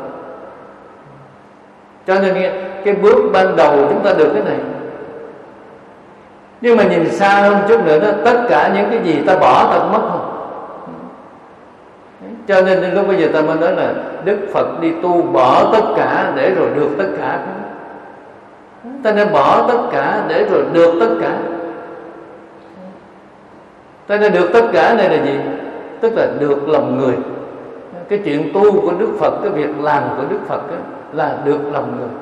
Cho nên cái, cái bước ban đầu chúng ta được cái này. Nhưng mà nhìn xa hơn chút nữa đó, tất cả những cái gì ta bỏ ta cũng mất không. Cho nên lúc bây giờ ta mới nói là Đức Phật đi tu bỏ tất cả để rồi được tất cả. Ta nên bỏ tất cả để rồi được tất cả. Ta nên được tất cả này là gì? Tức là được lòng người. Cái chuyện tu của Đức Phật, cái việc làm của Đức Phật đó, là được lòng người.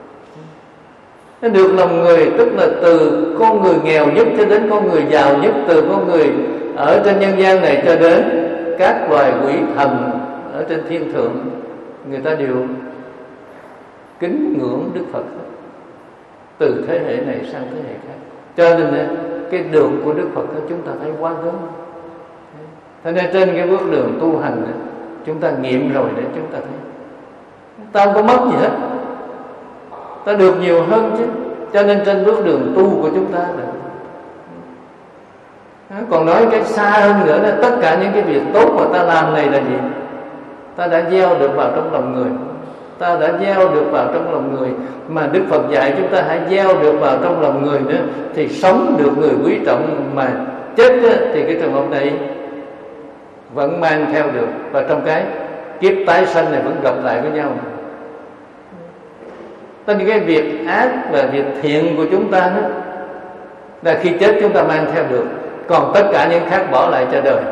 Nó được lòng người tức là từ con người nghèo nhất cho đến con người giàu nhất, từ con người ở trên nhân gian này cho đến các loài quỷ thần ở trên thiên thượng, người ta đều kính ngưỡng Đức Phật từ thế hệ này sang thế hệ khác. Cho nên cái đường của Đức Phật đó chúng ta thấy quá lớn. Thế nên trên cái bước đường tu hành đó, chúng ta nghiệm rồi để chúng ta thấy ta không có mất gì hết, ta được nhiều hơn chứ. Cho nên trên bước đường tu của chúng ta là, còn nói cái xa hơn nữa là tất cả những cái việc tốt mà ta làm này là gì? Ta đã gieo được vào trong lòng người, ta đã gieo được vào trong lòng người, mà Đức Phật dạy chúng ta hãy gieo được vào trong lòng người nữa, thì sống được người quý trọng, mà chết thì cái trường hợp này vẫn mang theo được, và trong cái kiếp tái sanh này vẫn gặp lại với nhau. Tất cả cái việc ác và việc thiện của chúng ta đó, là khi chết chúng ta mang theo được, còn tất cả những khác bỏ lại cho đời.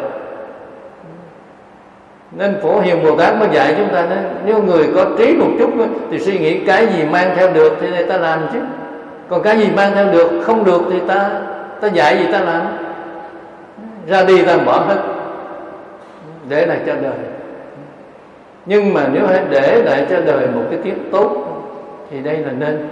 Nên Phổ Hiền Bồ Tát mới dạy chúng ta đó, nếu người có trí một chút đó, thì suy nghĩ cái gì mang theo được thì ta làm chứ, còn cái gì mang theo được không được thì ta ta dạy gì ta làm. Ra đi ta bỏ hết, để lại cho đời. Nhưng mà nếu hãy để lại cho đời một cái kiếp tốt thì đây là nên,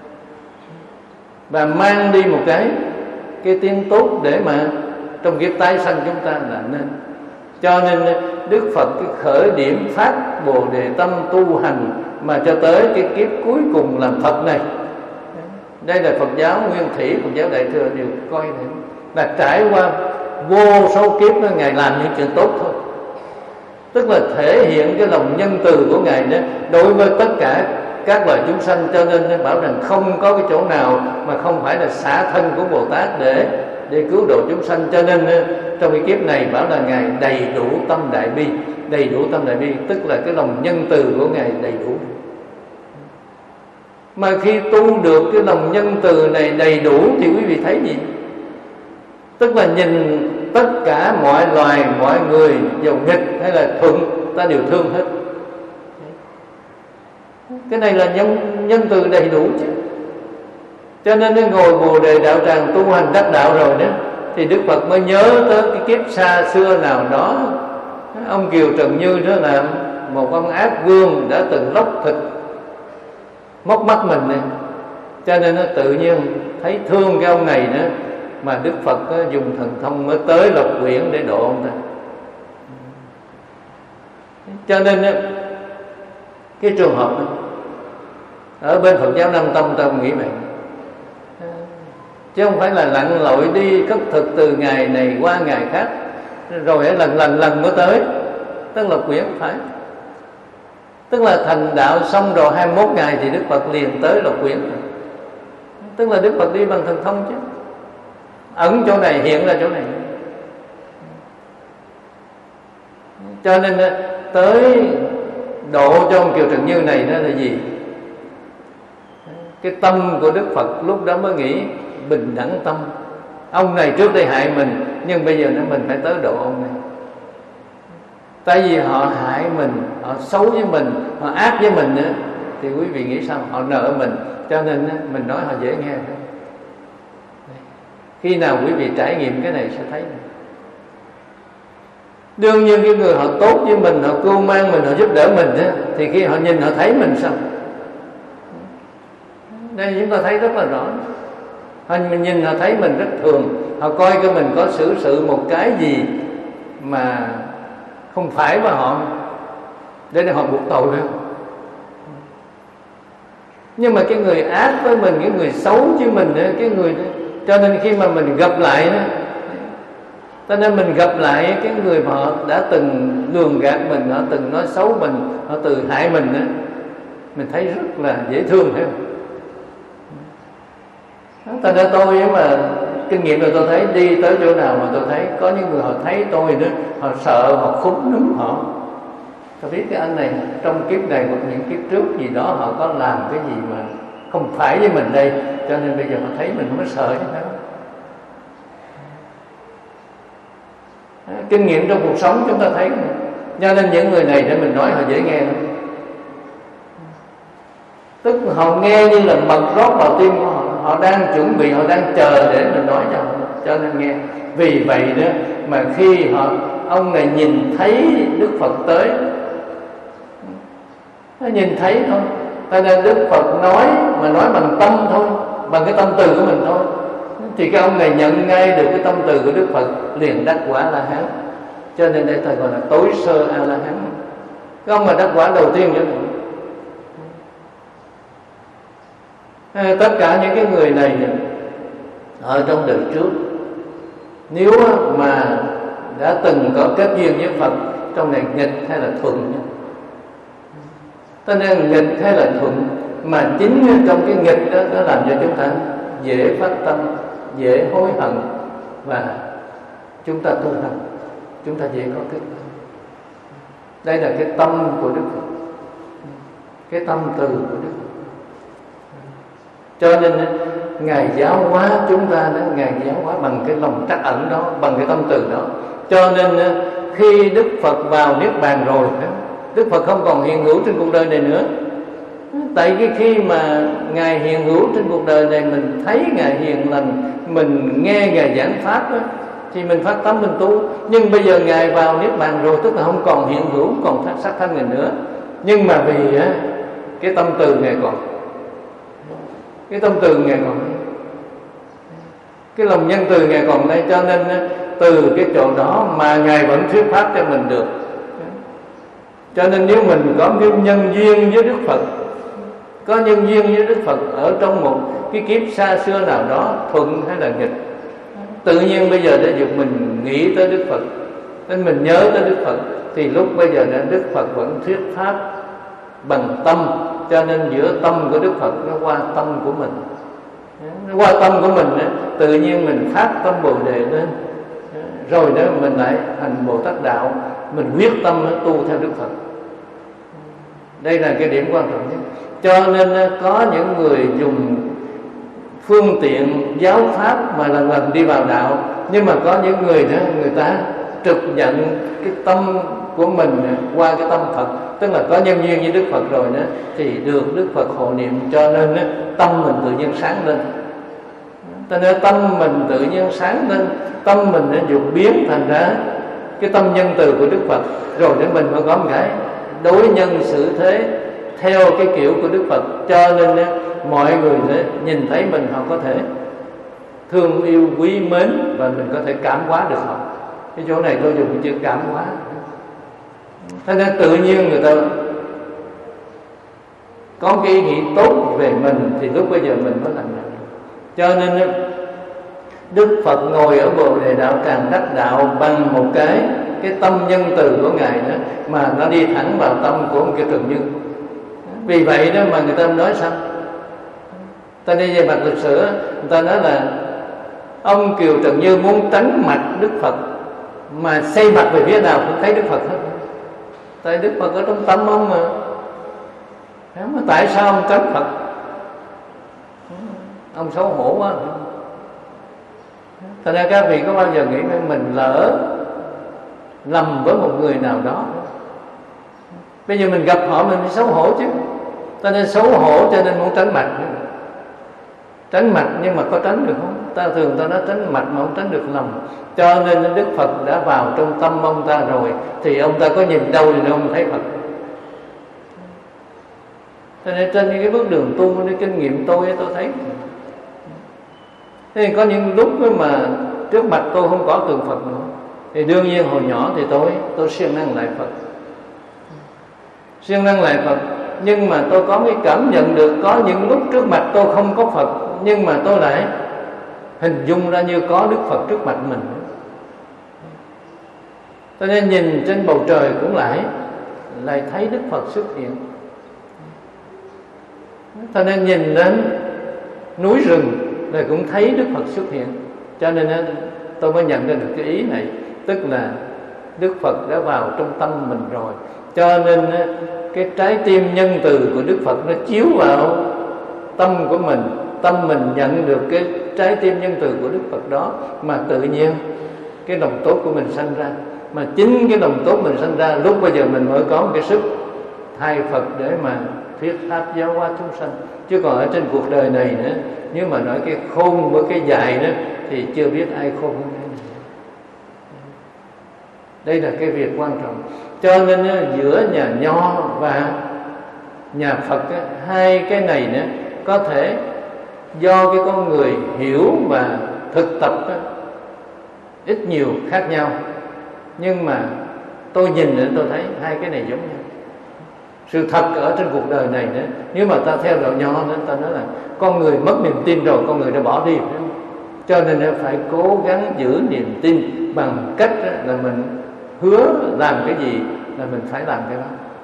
và mang đi một cái cái tiếng tốt để mà trong kiếp tái sanh chúng ta là nên. Cho nên Đức Phật cái khởi điểm phát Bồ Đề tâm tu hành mà cho tới cái kiếp cuối cùng làm Phật này. Đây là Phật giáo Nguyên Thủy, Phật giáo Đại Thừa đều coi này, là trải qua vô số kiếp đó, Ngài làm những chuyện tốt thôi. Tức là thể hiện cái lòng nhân từ của Ngài đó đối với tất cả các loài chúng sanh. Cho nên bảo rằng không có cái chỗ nào mà không phải là xả thân của Bồ Tát để để cứu độ chúng sanh. Cho nên trong cái kiếp này bảo là Ngài đầy đủ tâm đại bi. Đầy đủ tâm đại bi tức là cái lòng nhân từ của Ngài đầy đủ. Mà khi tu được cái lòng nhân từ này đầy đủ thì quý vị thấy gì? Tức là nhìn tất cả mọi loài, mọi người, dầu nghịch hay là thuận, ta đều thương hết. Cái này là nhân, nhân từ đầy đủ chứ. Cho nên nó ngồi Bồ Đề đạo tràng tu hành đắc đạo rồi đó, thì Đức Phật mới nhớ tới cái kiếp xa xưa nào đó, ông Kiều Trần Như đó là một ông ác vương đã từng lóc thịt móc mắt mình này. Cho nên nó tự nhiên thấy thương cái ông này nữa, mà Đức Phật dùng thần thông mới tới Lộc Quyển để độ ông ta. Cho nên cái trường hợp này, ở bên Phật giáo Nam Tông ta nghĩ vậy, chứ không phải là lặn lội đi khất thực từ ngày này qua ngày khác rồi lần lần lần mới tới tức Lộc Quyển, phải. Tức là thành đạo xong rồi hai mươi mốt ngày thì Đức Phật liền tới Lộc Quyển. Tức là Đức Phật đi bằng thần thông chứ, ẩn chỗ này hiện ra chỗ này. Cho nên tới độ cho ông Kiều Trần Như này đó là gì? Cái tâm của Đức Phật lúc đó mới nghĩ bình đẳng tâm. Ông này trước đây hại mình, nhưng bây giờ mình phải tới độ ông này. Tại vì họ hại mình, họ xấu với mình, họ ác với mình nữa, thì quý vị nghĩ sao? Họ nợ mình, cho nên mình nói họ dễ nghe. Khi nào quý vị trải nghiệm cái này sẽ thấy. Đương nhiên cái người họ tốt với mình, họ cưu mang mình, họ giúp đỡ mình đó, thì khi họ nhìn họ thấy mình sao? Đây chúng ta thấy rất là rõ. Họ nhìn họ thấy mình rất thường, họ coi cái mình có xử sự một cái gì mà không phải với họ, để họ buộc tội nữa. Nhưng mà cái người ác với mình, cái người xấu với mình, cái người đó, cho nên khi mà mình gặp lại đó, cho nên mình gặp lại cái người mà họ đã từng lường gạt mình, họ từng nói xấu mình, họ từng hại mình đó, mình thấy rất là dễ thương, thấy không? Thành ra tôi mà kinh nghiệm rồi, tôi thấy đi tới chỗ nào mà tôi thấy có những người họ thấy tôi nữa, họ sợ, họ khúng núm họ. Tôi biết cái anh này trong kiếp này hoặc những kiếp trước gì đó họ có làm cái gì mà không phải với mình đây, cho nên bây giờ họ thấy mình mới sợ chứ sao. Kinh nghiệm trong cuộc sống chúng ta thấy, cho nên những người này để mình nói họ dễ nghe lắm. Tức họ nghe như là mật rót vào tim của họ, họ đang chuẩn bị, họ đang chờ để mình nói cho họ, cho nên nghe. Vì vậy đó mà khi họ ông này nhìn thấy Đức Phật tới, nó nhìn thấy thôi, cho nên Đức Phật nói mà nói bằng tâm thôi, bằng cái tâm từ của mình thôi, thì cái ông này nhận ngay được cái tâm từ của Đức Phật, liền đắc quả La Hán. Cho nên đây thầy gọi là tối sơ A La Hán. Cái ông mà đắc quả đầu tiên vậy. Tất cả những cái người này ở trong đời trước, nếu mà đã từng có kết duyên với Phật, trong này nghịch hay là thuận, cho nên nghịch hay là thuận, mà chính trong cái nghịch đó nó làm cho chúng ta dễ phát tâm, dễ hối hận, và chúng ta tu hành, chúng ta dễ có kết. Đây là cái tâm của Đức Phật, cái tâm từ của Đức Phật. Cho nên Ngài giáo hóa chúng ta đó, Ngài giáo hóa bằng cái lòng trắc ẩn đó, bằng cái tâm từ đó. Cho nên khi Đức Phật vào Niết Bàn rồi, Đức Phật không còn hiện hữu trên cuộc đời này nữa. Tại cái khi mà Ngài hiện hữu trên cuộc đời này, mình thấy Ngài hiền lành, mình nghe Ngài giảng Pháp đó, thì mình phát tâm mình tu. Nhưng bây giờ Ngài vào Niết Bàn rồi, tức là không còn hiện hữu, còn thác sắc thân Ngài nữa. Nhưng mà vì á, cái tâm từ Ngài còn, cái tâm từ Ngài còn, cái lòng nhân từ Ngài còn đây, cho nên từ cái chỗ đó mà Ngài vẫn thuyết pháp cho mình được. Cho nên nếu mình có cái nhân duyên với Đức Phật, có nhân duyên với Đức Phật ở trong một cái kiếp xa xưa nào đó, thuận hay là nghịch, tự nhiên bây giờ đã dục mình nghĩ tới Đức Phật, nên mình nhớ tới Đức Phật, thì lúc bây giờ nên Đức Phật vẫn thuyết pháp bằng tâm. Cho nên giữa tâm của Đức Phật nó qua tâm của mình, nó qua tâm của mình đó, tự nhiên mình phát tâm Bồ Đề lên, rồi đó mình lại hành Bồ Tát đạo, mình quyết tâm tu theo Đức Phật. Đây là cái điểm quan trọng nhất. Cho nên có những người dùng phương tiện giáo pháp mà lần lần đi vào đạo, nhưng mà có những người đó người ta trực nhận cái tâm của mình qua cái tâm Phật, tức là có nhân duyên với Đức Phật rồi đó thì được Đức Phật hộ niệm, cho nên đó, tâm mình tự nhiên sáng lên. Cho nên tâm mình tự nhiên sáng lên, tâm mình nó dục biến thành ra cái tâm nhân từ của Đức Phật, rồi để mình mới có một cái đối nhân xử thế theo cái kiểu của Đức Phật. Cho nên đó, mọi người đó, nhìn thấy mình họ có thể thương yêu quý mến và mình có thể cảm hóa được họ. Cái chỗ này tôi dùng cái chữ cảm hóa. Thế nên tự nhiên người ta có cái ý nghĩ tốt về mình thì lúc bây giờ mình mới làm được. Cho nên Đức Phật ngồi ở Bồ Đề Đạo Tràng đắc đạo bằng một cái cái tâm nhân từ của Ngài đó, mà nó đi thẳng vào tâm của một cái Trần Như. Vì vậy đó mà người ta nói sao? Ta đi về mặt lịch sử, người ta nói là ông Kiều Trần Như muốn tránh mặt Đức Phật mà xây mặt về phía nào cũng thấy Đức Phật hết. Tại Đức Phật ở trong tâm ông mà. Mà tại sao ông tránh Phật? Ông xấu hổ quá. Thật ra các vị có bao giờ nghĩ mình lỡ lầm với một người nào đó, bây giờ mình gặp họ mình phải xấu hổ chứ. Ta nên xấu hổ cho nên muốn tránh mặt. Tránh mặt nhưng mà có tránh được không? Ta thường ta nói tránh mặt mà không tránh được lòng. Cho nên Đức Phật đã vào trong tâm ông ta rồi thì ông ta có nhìn đâu thì ông thấy Phật. Cho nên trên những cái bước đường tu, cái kinh nghiệm tôi tôi thấy thế, có những lúc mà trước mặt tôi không có tượng Phật nữa thì đương nhiên hồi nhỏ thì tôi tôi siêng năng lại Phật, siêng năng lại Phật. Nhưng mà tôi có cái cảm nhận được có những lúc trước mặt tôi không có Phật, nhưng mà tôi lại hình dung ra như có Đức Phật trước mặt mình. Cho nên nhìn trên bầu trời cũng lại lại thấy Đức Phật xuất hiện. Cho nên nhìn đến núi rừng rồi cũng thấy Đức Phật xuất hiện. Cho nên tôi mới nhận ra được cái ý này, tức là Đức Phật đã vào trong tâm mình rồi. Cho nên cái trái tim nhân từ của Đức Phật nó chiếu vào tâm của mình, tâm mình nhận được cái trái tim nhân từ của Đức Phật đó, mà tự nhiên cái lòng tốt của mình sanh ra. Mà chính cái lòng tốt mình sanh ra, lúc bây giờ mình mới có một cái sức thay Phật để mà thuyết pháp giáo hóa chúng sanh. Chứ còn ở trên cuộc đời này nữa, nếu mà nói cái khôn với cái dại đó thì chưa biết ai khôn hơn ai. Đây là cái việc quan trọng. Cho nên giữa nhà Nho và nhà Phật, hai cái này nữa có thể do cái con người hiểu và thực tập ít nhiều khác nhau, nhưng mà tôi nhìn nữa tôi thấy hai cái này giống nhau. Sự thật ở trên cuộc đời này nữa, nếu mà ta theo đạo Nho nữa, ta nói là con người mất niềm tin rồi, con người đã bỏ đi. Cho nên phải cố gắng giữ niềm tin bằng cách là mình hứa làm cái gì là mình phải làm cái đó.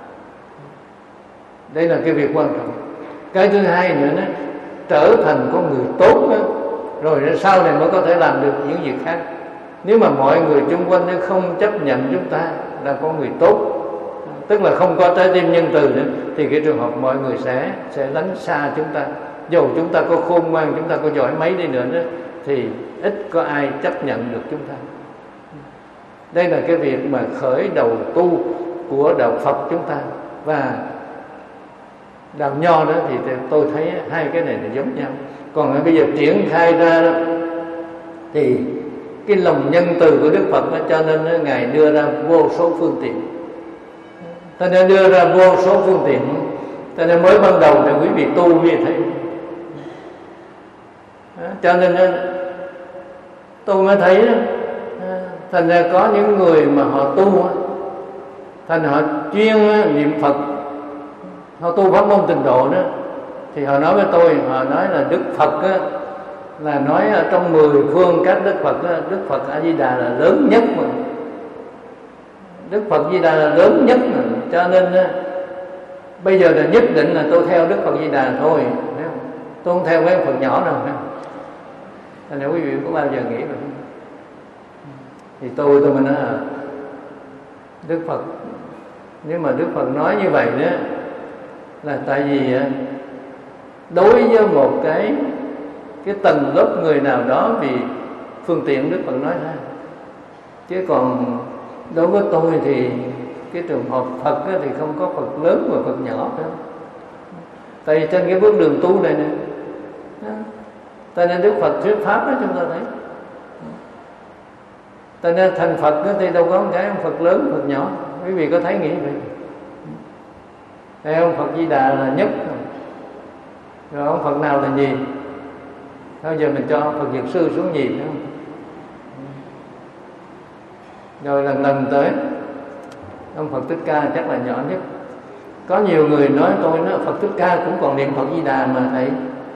Đây là cái việc quan trọng. Cái thứ hai nữa đó, trở thành con người tốt đó, rồi sau này mới có thể làm được những việc khác. Nếu mà mọi người chung quanh không chấp nhận chúng ta là con người tốt, tức là không có trái tim nhân từ nữa, thì cái trường hợp mọi người sẽ sẽ lánh xa chúng ta. Dù chúng ta có khôn ngoan, chúng ta có giỏi mấy đi nữa đó, thì ít có ai chấp nhận được chúng ta. Đây là cái việc mà khởi đầu tu của đạo Phật chúng ta. Và đạo Nho đó thì tôi thấy hai cái này là giống nhau. Còn bây giờ triển khai ra đó, thì cái lòng nhân từ của Đức Phật đó, cho nên Ngài đưa ra vô số phương tiện. Cho nên đưa ra vô số phương tiện. Cho nên mới ban đầu thì quý vị tu như thế. Cho nên tôi mới thấy đó, thành ra có những người mà họ tu, thành họ chuyên niệm Phật, họ tu pháp môn Tịnh Độ đó, thì họ nói với tôi, họ nói là Đức Phật á, là nói ở trong mười phương các Đức Phật á, Đức Phật A Di Đà là lớn nhất mà. Đức Phật Di Đà là lớn nhất mà. Cho nên á, bây giờ là nhất định là tôi theo Đức Phật Di Đà thôi, tôi không theo mấy Phật nhỏ đâu. Thành ra quý vị có bao giờ nghĩ vậy? Thì tôi tôi mới nói là Đức Phật, nếu mà Đức Phật nói như vậy đó, là tại vì đối với một cái cái tầng lớp người nào đó vì phương tiện Đức Phật nói ra. Chứ còn đối với tôi thì cái trường hợp Phật thì không có Phật lớn và Phật nhỏ nữa. Tại vì trên cái bước đường tu này nè, cho nên Đức Phật thuyết pháp đó chúng ta thấy. Cho nên thành Phật thì đâu có cái ông Phật lớn, Phật nhỏ. Quý vị có thấy nghĩ vậy? Đây ông Phật Di Đà là nhất, rồi ông Phật nào là gì? Bây giờ mình cho Phật Dược Sư xuống nhì phải không? Rồi lần lần tới ông Phật Thích Ca chắc là nhỏ nhất. Có nhiều người nói tôi nói Phật Thích Ca cũng còn niệm Phật Di Đà mà thầy.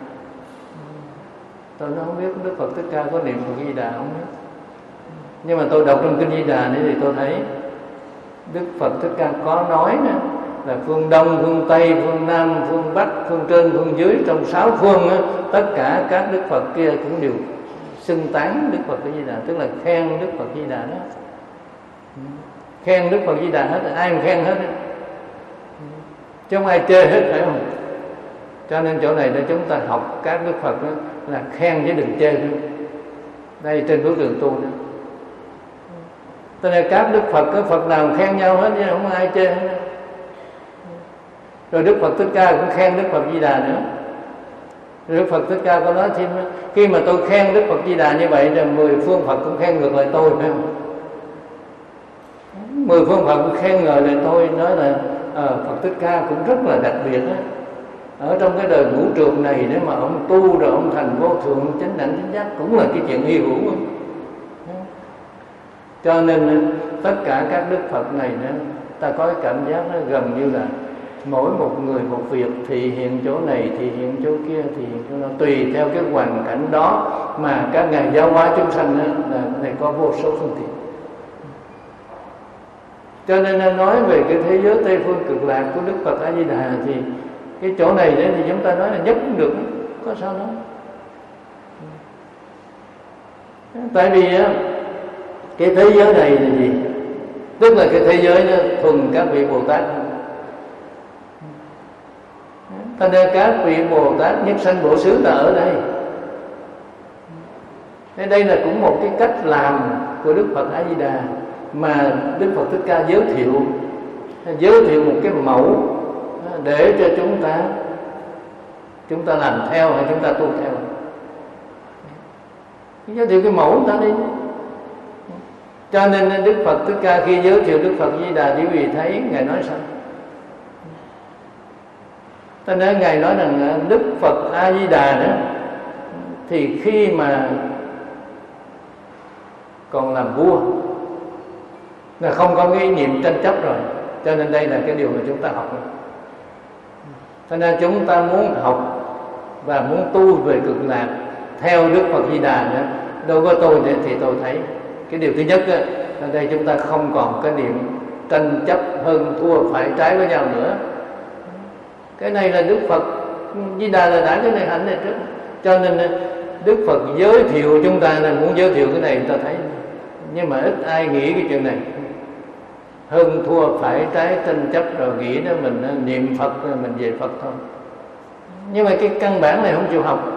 Tôi nói không biết Đức Phật Thích Ca có niệm Phật Di Đà không biết. Nhưng mà tôi đọc trong kinh Di Đà này thì tôi thấy Đức Phật Thích Ca có nói nè, là phương Đông, phương Tây, phương Nam, phương Bắc, phương trên, phương dưới, trong sáu phương á, tất cả các Đức Phật kia cũng đều xưng tán Đức Phật Di Đà, tức là khen Đức Phật Di Đà đó. Khen Đức Phật Di Đà hết, ai cũng khen hết đó. Chứ không ai chê hết, phải không? Cho nên chỗ này để chúng ta học các Đức Phật đó, là khen chứ đừng chê nữa. Đây trên bước đường tu đó. Cho nên các Đức Phật, các Phật nào khen nhau hết chứ không ai chê hết. Rồi Đức Phật Thích Ca cũng khen Đức Phật Di Đà nữa. Rồi Đức Phật Thích Ca có nói thêm, khi mà tôi khen Đức Phật Di Đà như vậy rồi mười phương Phật cũng khen ngược lại tôi, phải không? Mười phương Phật cũng khen ngợi lại tôi, nói là à, Phật Thích Ca cũng rất là đặc biệt đó. Ở trong cái đời ngũ trượt này nếu mà ông tu rồi ông thành vô thượng chánh đẳng chánh giác cũng là cái chuyện hy hữu. Cho nên tất cả các Đức Phật này nữa, ta có cái cảm giác nó gần như là mỗi một người một việc, thị hiện chỗ này, thị hiện chỗ kia, thị hiện chỗ đó, tùy theo cái hoàn cảnh đó mà các ngài giáo hóa chúng sanh là này có vô số phương tiện. Cho nên nói về cái thế giới Tây phương cực lạc của Đức Phật A Di Đà thì cái chỗ này đấy thì chúng ta nói là nhất cũng được, có sao đó. Tại vì cái thế giới này là gì? Tức là cái thế giới đó thuần các vị Bồ Tát. Cho nên các vị Bồ Tát nhất sanh bổ xứ là ở đây. Thế đây là cũng một cái cách làm của Đức Phật A Di Đà mà Đức Phật Thích Ca giới thiệu, giới thiệu một cái mẫu để cho chúng ta chúng ta làm theo hay chúng ta tu theo. Giới thiệu cái mẫu ta đi. Cho nên Đức Phật Thích Ca khi giới thiệu Đức Phật Di Đà, quý vị thấy ngài nói sao? Cho nên ngài nói rằng Đức Phật A Di Đà đó thì khi mà còn làm vua là không có cái ý niệm tranh chấp rồi. Cho nên đây là cái điều mà chúng ta học. Cho nên chúng ta muốn học và muốn tu về cực lạc theo Đức Phật Di Đà nữa, đối với tôi thì tôi thấy cái điều thứ nhất đó, ở đây chúng ta không còn cái niệm tranh chấp hơn thua phải trái với nhau nữa. Cái này là Đức Phật Di Đà là đã cái này hạnh này trước. Cho nên Đức Phật giới thiệu chúng ta là muốn giới thiệu cái này chúng ta thấy. Nhưng mà ít ai nghĩ cái chuyện này. Hơn thua phải trái tranh chấp rồi nghĩ đó mình niệm Phật rồi mình về Phật thôi. Nhưng mà cái căn bản này không chịu học.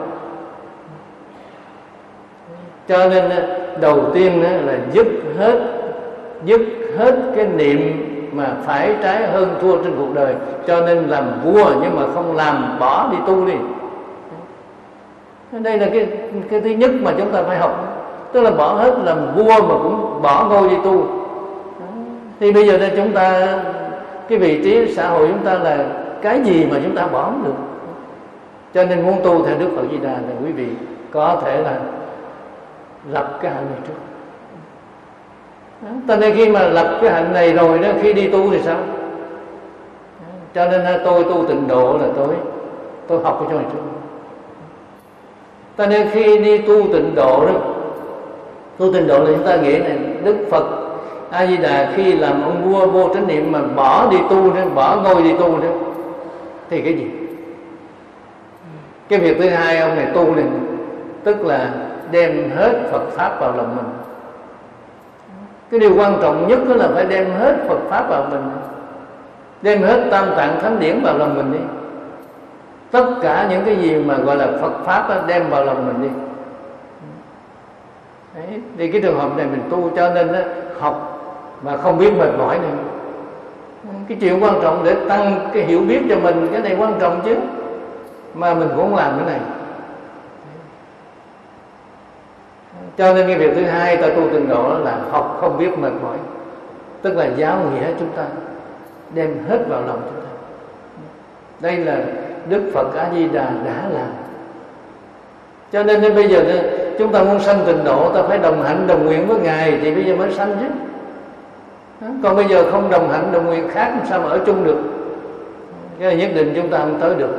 Cho nên đầu tiên là dứt hết dứt hết cái niệm mà phải trái hơn thua trên cuộc đời. Cho nên làm vua nhưng mà không làm, bỏ đi tu đi. Đây là cái, cái thứ nhất mà chúng ta phải học. Tức là bỏ hết làm vua mà cũng bỏ ngôi đi tu. Thì bây giờ đây chúng ta, cái vị trí xã hội chúng ta là cái gì mà chúng ta bỏ không được. Cho nên muốn tu theo Đức Phật Di Đà là quý vị có thể là lập cái hạnh này trước. Cho nên khi mà lập cái hạnh này rồi đó, khi đi tu thì sao? Cho nên tôi tu tịnh độ là tôi tôi học cái chỗ này trước. Cho nên khi đi tu tịnh độ đó, tu tịnh độ là chúng ta nghĩ là Đức Phật A Di Đà khi làm ông vua vô chánh niệm mà bỏ đi tu đó, bỏ ngôi đi tu đó, thì cái gì? Cái việc thứ hai ông này tu này, tức là đem hết Phật pháp vào lòng mình. Cái điều quan trọng nhất đó là phải đem hết Phật pháp vào mình, đem hết Tam Tạng Thánh Điển vào lòng mình đi. tất cả những cái gì mà gọi là Phật pháp đó, đem vào lòng mình đi. Đấy, thì cái trường hợp này mình tu cho nên đó, học mà không biết mệt mỏi này. Cái chuyện quan trọng để tăng cái hiểu biết cho mình, cái này quan trọng chứ, mà mình cũng làm cái này. Cho nên cái việc thứ hai ta tu tịnh độ đó là học không biết mệt mỏi, tức là giáo nghĩa chúng ta đem hết vào lòng chúng ta. Đây là Đức Phật A Di Đà đã làm. Cho nên đến bây giờ chúng ta muốn sanh tịnh độ, ta phải đồng hạnh đồng nguyện với Ngài thì bây giờ mới sanh chứ. Còn bây giờ không đồng hạnh đồng nguyện khác sao mà ở chung được? Cái này nhất định chúng ta không tới được.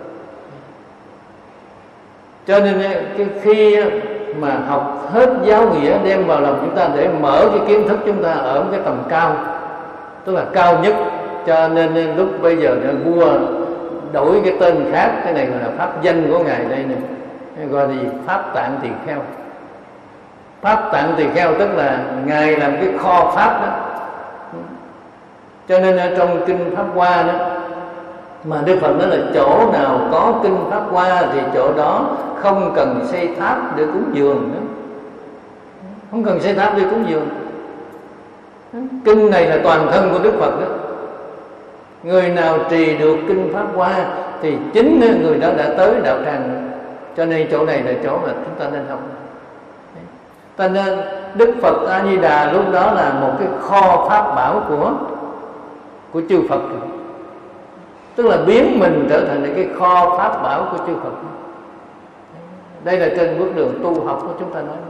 Cho nên cái khi mà học hết giáo nghĩa đem vào lòng chúng ta để mở cái kiến thức chúng ta ở một cái tầm cao, tức là cao nhất. Cho nên lúc bây giờ vua đổi cái tên khác, cái này gọi là pháp danh của Ngài đây nè, gọi là gì? Pháp Tạng Tỳ Kheo. Pháp Tạng Tỳ Kheo tức là Ngài làm cái kho pháp đó. Cho nên ở trong kinh Pháp Hoa đó, mà Đức Phật nói là chỗ nào có kinh Pháp Hoa thì chỗ đó không cần xây tháp để cúng dường nữa. Không cần xây tháp để cúng dường. Kinh này là toàn thân của Đức Phật đó. Người nào trì được kinh Pháp Hoa thì chính người đó đã tới đạo tràng. Cho nên chỗ này là chỗ mà chúng ta nên học. Cho nên Đức Phật A Di Đà lúc đó là một cái kho pháp bảo của của chư Phật, tức là biến mình trở thành cái kho pháp bảo của chư Phật. Đây là trên bước đường tu học của chúng ta nói.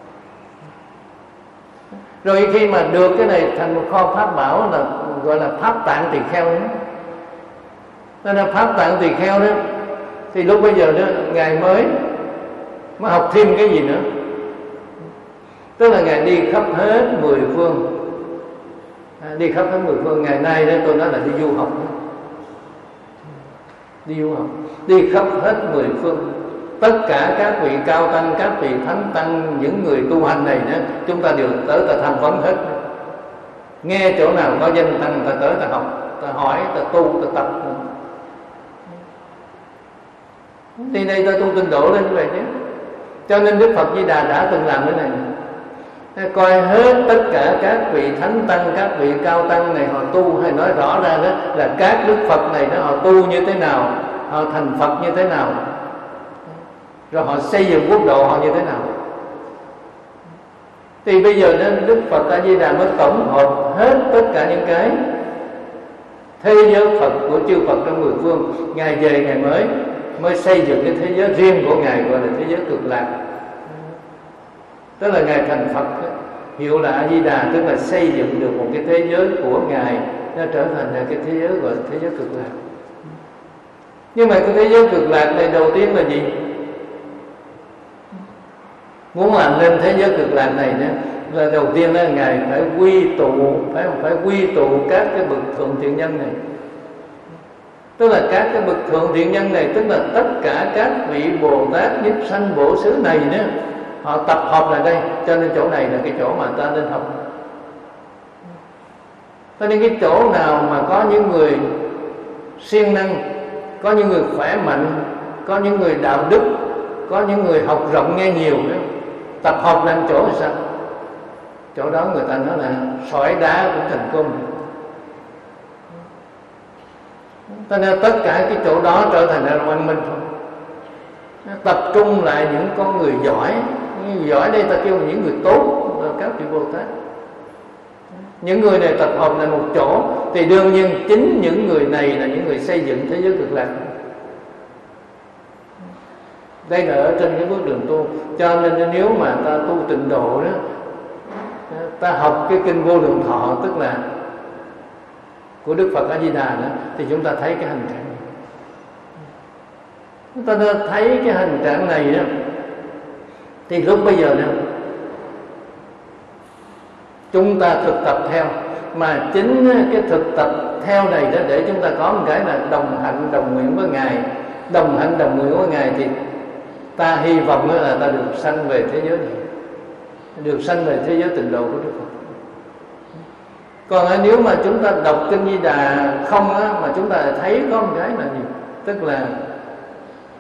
Rồi khi mà được cái này thành một kho pháp bảo là gọi là Pháp Tạng Tỳ Kheo đó. Nên là Pháp Tạng Tỳ Kheo đó, thì lúc bây giờ đó Ngài mới mới học thêm cái gì nữa, tức là Ngài đi khắp hết mười phương. À, đi khắp hết mười phương. Ngày nay đó tôi nói là đi du học đó. Đi du học, đi khắp hết mười phương. Tất cả các vị cao tăng, các vị thánh tăng, những người tu hành này đó, chúng ta đều tới ta tham vấn hết. Nghe chỗ nào có danh tăng ta tới ta học, ta hỏi, ta tu, ta tập. Thì đây ta tu tịnh độ lên như vậy chứ. Cho nên Đức Phật Di Đà đã từng làm cái này. Coi hết tất cả các vị thánh tăng, các vị cao tăng này họ tu, hay nói rõ ra đó là các Đức Phật này đó họ tu như thế nào, họ thành Phật như thế nào, rồi họ xây dựng quốc độ họ như thế nào. Thì bây giờ nên Đức Phật A Di Đà mới tổng hợp hết tất cả những cái thế giới Phật của chư Phật trong mười phương. Ngài về Ngài mới mới xây dựng cái thế giới riêng của Ngài, gọi là thế giới Cực Lạc. Tức là Ngài thành Phật, hiệu là A Di Đà, tức là xây dựng được một cái thế giới của Ngài, nó trở thành là cái thế giới gọi là thế giới Cực Lạc. Nhưng mà cái thế giới Cực Lạc này đầu tiên là gì? Muốn làm nên thế giới Cực Lạc này nữa, là đầu tiên là Ngài phải quy tụ, phải phải quy tụ các cái bậc thượng thiện nhân này. Tức là các cái bậc thượng thiện nhân này, tức là tất cả các vị Bồ Tát Nhất Sanh Bổ Xứ này nữa, họ tập hợp lại đây. Cho nên chỗ này là cái chỗ mà ta nên học. Cho nên cái chỗ nào mà có những người siêng năng, có những người khỏe mạnh, có những người đạo đức, có những người học rộng nghe nhiều đó, tập hợp làm chỗ thì sao? Chỗ đó người ta nói là sỏi đá cũng thành công. Cho nên tất cả cái chỗ đó trở thành là văn minh thôi. Tập trung lại những con người giỏi. Người giỏi đây ta kêu là những người tốt, là các vị Bồ Tát. Những người này tập hợp lại một chỗ thì đương nhiên chính những người này là những người xây dựng thế giới Cực Lạc. Đây là ở trên cái bước đường tu. Cho nên nếu mà ta tu tịnh độ đó, ta học cái kinh Vô Lượng Thọ, tức là của Đức Phật A Di Đà đó, thì chúng ta thấy cái hành trạng này. Chúng ta thấy cái hành trạng này đó, thì lúc bây giờ đó chúng ta thực tập theo. Mà chính cái thực tập theo này đó, để chúng ta có một cái là đồng hạnh đồng nguyện với Ngài. Đồng hạnh đồng nguyện với Ngài thì ta hy vọng là ta được sanh về thế giới này, được sanh về thế giới tịnh độ của Đức Phật. Còn nếu mà chúng ta đọc kinh Di Đà không á, mà chúng ta thấy có một cái là gì? Tức là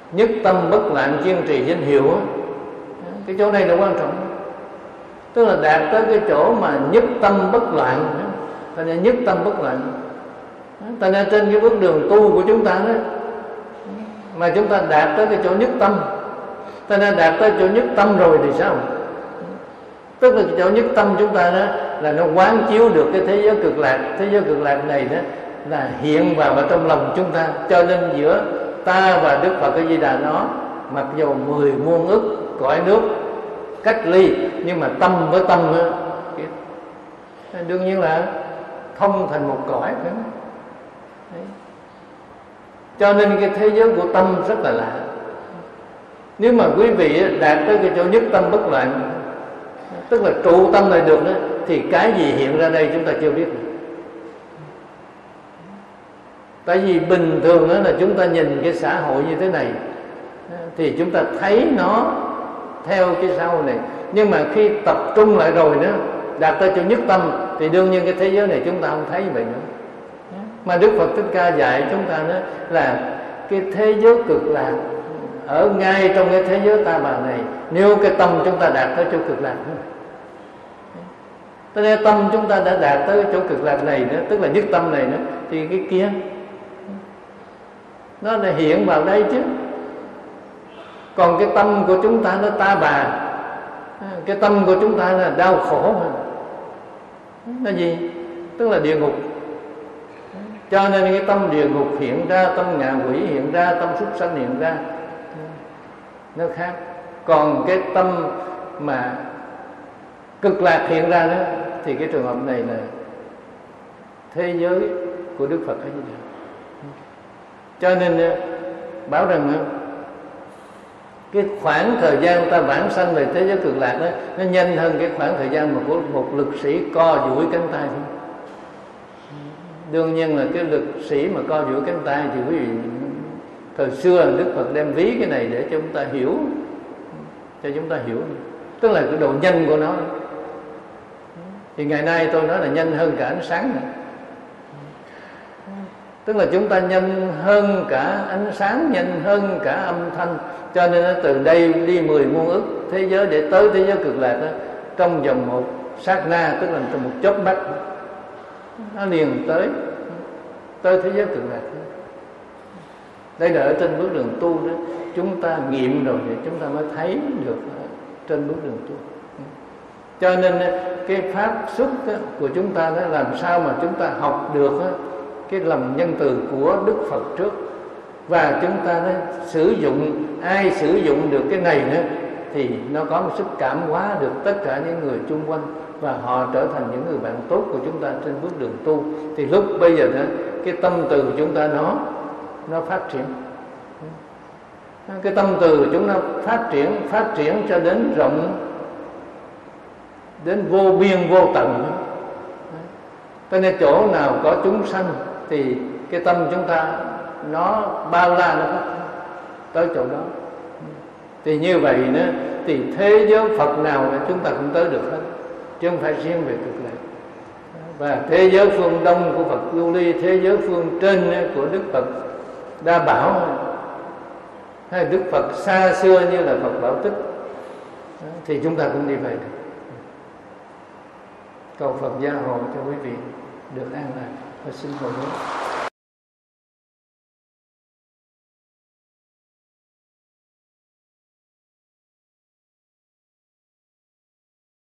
nhất tâm bất loạn kiên trì danh hiệu á. Cái chỗ này là quan trọng, tức là đạt tới cái chỗ mà nhất tâm bất loạn. Tại nên nhất tâm bất loạn, tại nên trên cái bước đường tu của chúng ta đó, mà chúng ta đạt tới cái chỗ nhất tâm, tại nên đạt tới chỗ nhất tâm rồi thì sao? Tức là cái chỗ nhất tâm chúng ta đó là nó quán chiếu được cái thế giới cực lạc. Thế giới cực lạc này đó là hiện vào ở trong lòng chúng ta, cho nên giữa ta và Đức Phật A Di Đà nó mặc dù mười muôn ức cõi nước cách ly, nhưng mà tâm với tâm đó, đương nhiên là thông thành một cõi. Đấy. Cho nên cái thế giới của tâm rất là lạ. Nếu mà quý vị đạt tới cái chỗ nhất tâm bất loạn, tức là trụ tâm này được đó, thì cái gì hiện ra đây chúng ta chưa biết được. Tại vì bình thường đó là chúng ta nhìn cái xã hội như thế này thì chúng ta thấy nó theo cái xã hội này, nhưng mà khi tập trung lại rồi đó, đạt tới chỗ nhất tâm, thì đương nhiên cái thế giới này chúng ta không thấy vậy nữa. Mà Đức Phật Thích Ca dạy chúng ta đó là cái thế giới cực lạc ở ngay trong cái thế giới ta bà này, nếu cái tâm chúng ta đạt tới chỗ cực lạc nữa. Cho nên tâm chúng ta đã đạt tới chỗ cực lạc này nữa, tức là nhất tâm này nữa, thì cái kia nó là hiện vào đây chứ. Còn cái tâm của chúng ta nó ta bà, cái tâm của chúng ta là đau khổ mà. Là gì? Tức là địa ngục. Cho nên cái tâm địa ngục hiện ra, tâm ngạ quỷ hiện ra, tâm súc sanh hiện ra, nó khác. Còn cái tâm mà cực lạc hiện ra đó, thì cái trường hợp này là thế giới của Đức Phật ấy. Cho nên bảo rằng cái khoảng thời gian ta vãng sanh về thế giới cực lạc đó, nó nhanh hơn cái khoảng thời gian mà của một lực sĩ co duỗi cánh tay thôi. Đương nhiên là cái lực sĩ mà co duỗi cánh tay thì quý vị, thời xưa Đức Phật đem ví cái này để cho chúng ta hiểu, cho chúng ta hiểu, tức là cái độ nhanh của nó. Thì ngày nay tôi nói là nhanh hơn cả ánh sáng nữa. Tức là chúng ta nhanh hơn cả ánh sáng, nhanh hơn cả âm thanh. Cho nên từ đây đi mười muôn ức thế giới để tới thế giới cực lạc đó, trong vòng một sát na, tức là trong một chớp mắt, nó liền tới tới thế giới cực lạc. Đây là ở trên bước đường tu đó, chúng ta nghiệm rồi thì chúng ta mới thấy được trên bước đường tu. Cho nên cái pháp xuất của chúng ta đó, làm sao mà chúng ta học được cái lòng nhân từ của Đức Phật trước, và chúng ta đó, sử dụng, ai sử dụng được cái này nữa thì nó có một sức cảm hóa được tất cả những người chung quanh, và họ trở thành những người bạn tốt của chúng ta trên bước đường tu. Thì lúc bây giờ đó, cái tâm từ của chúng ta nó nó phát triển, cái tâm từ của chúng ta phát triển phát triển cho đến rộng, đến vô biên vô tận. Cho nên chỗ nào có chúng sanh thì cái tâm chúng ta nó bao la, nó phát tới chỗ đó. Thì như vậy nữa, thì thế giới Phật nào chúng ta cũng tới được hết, chứ không phải riêng về cực lạc. Và thế giới phương Đông của Phật Lưu Ly, thế giới phương trên của Đức Phật Đa Bảo, hay Đức Phật xa xưa như là Phật Bảo Tích, thì chúng ta cũng đi về được. Cầu Phật gia hộ cho quý vị được an lạc và xin hồi hướng.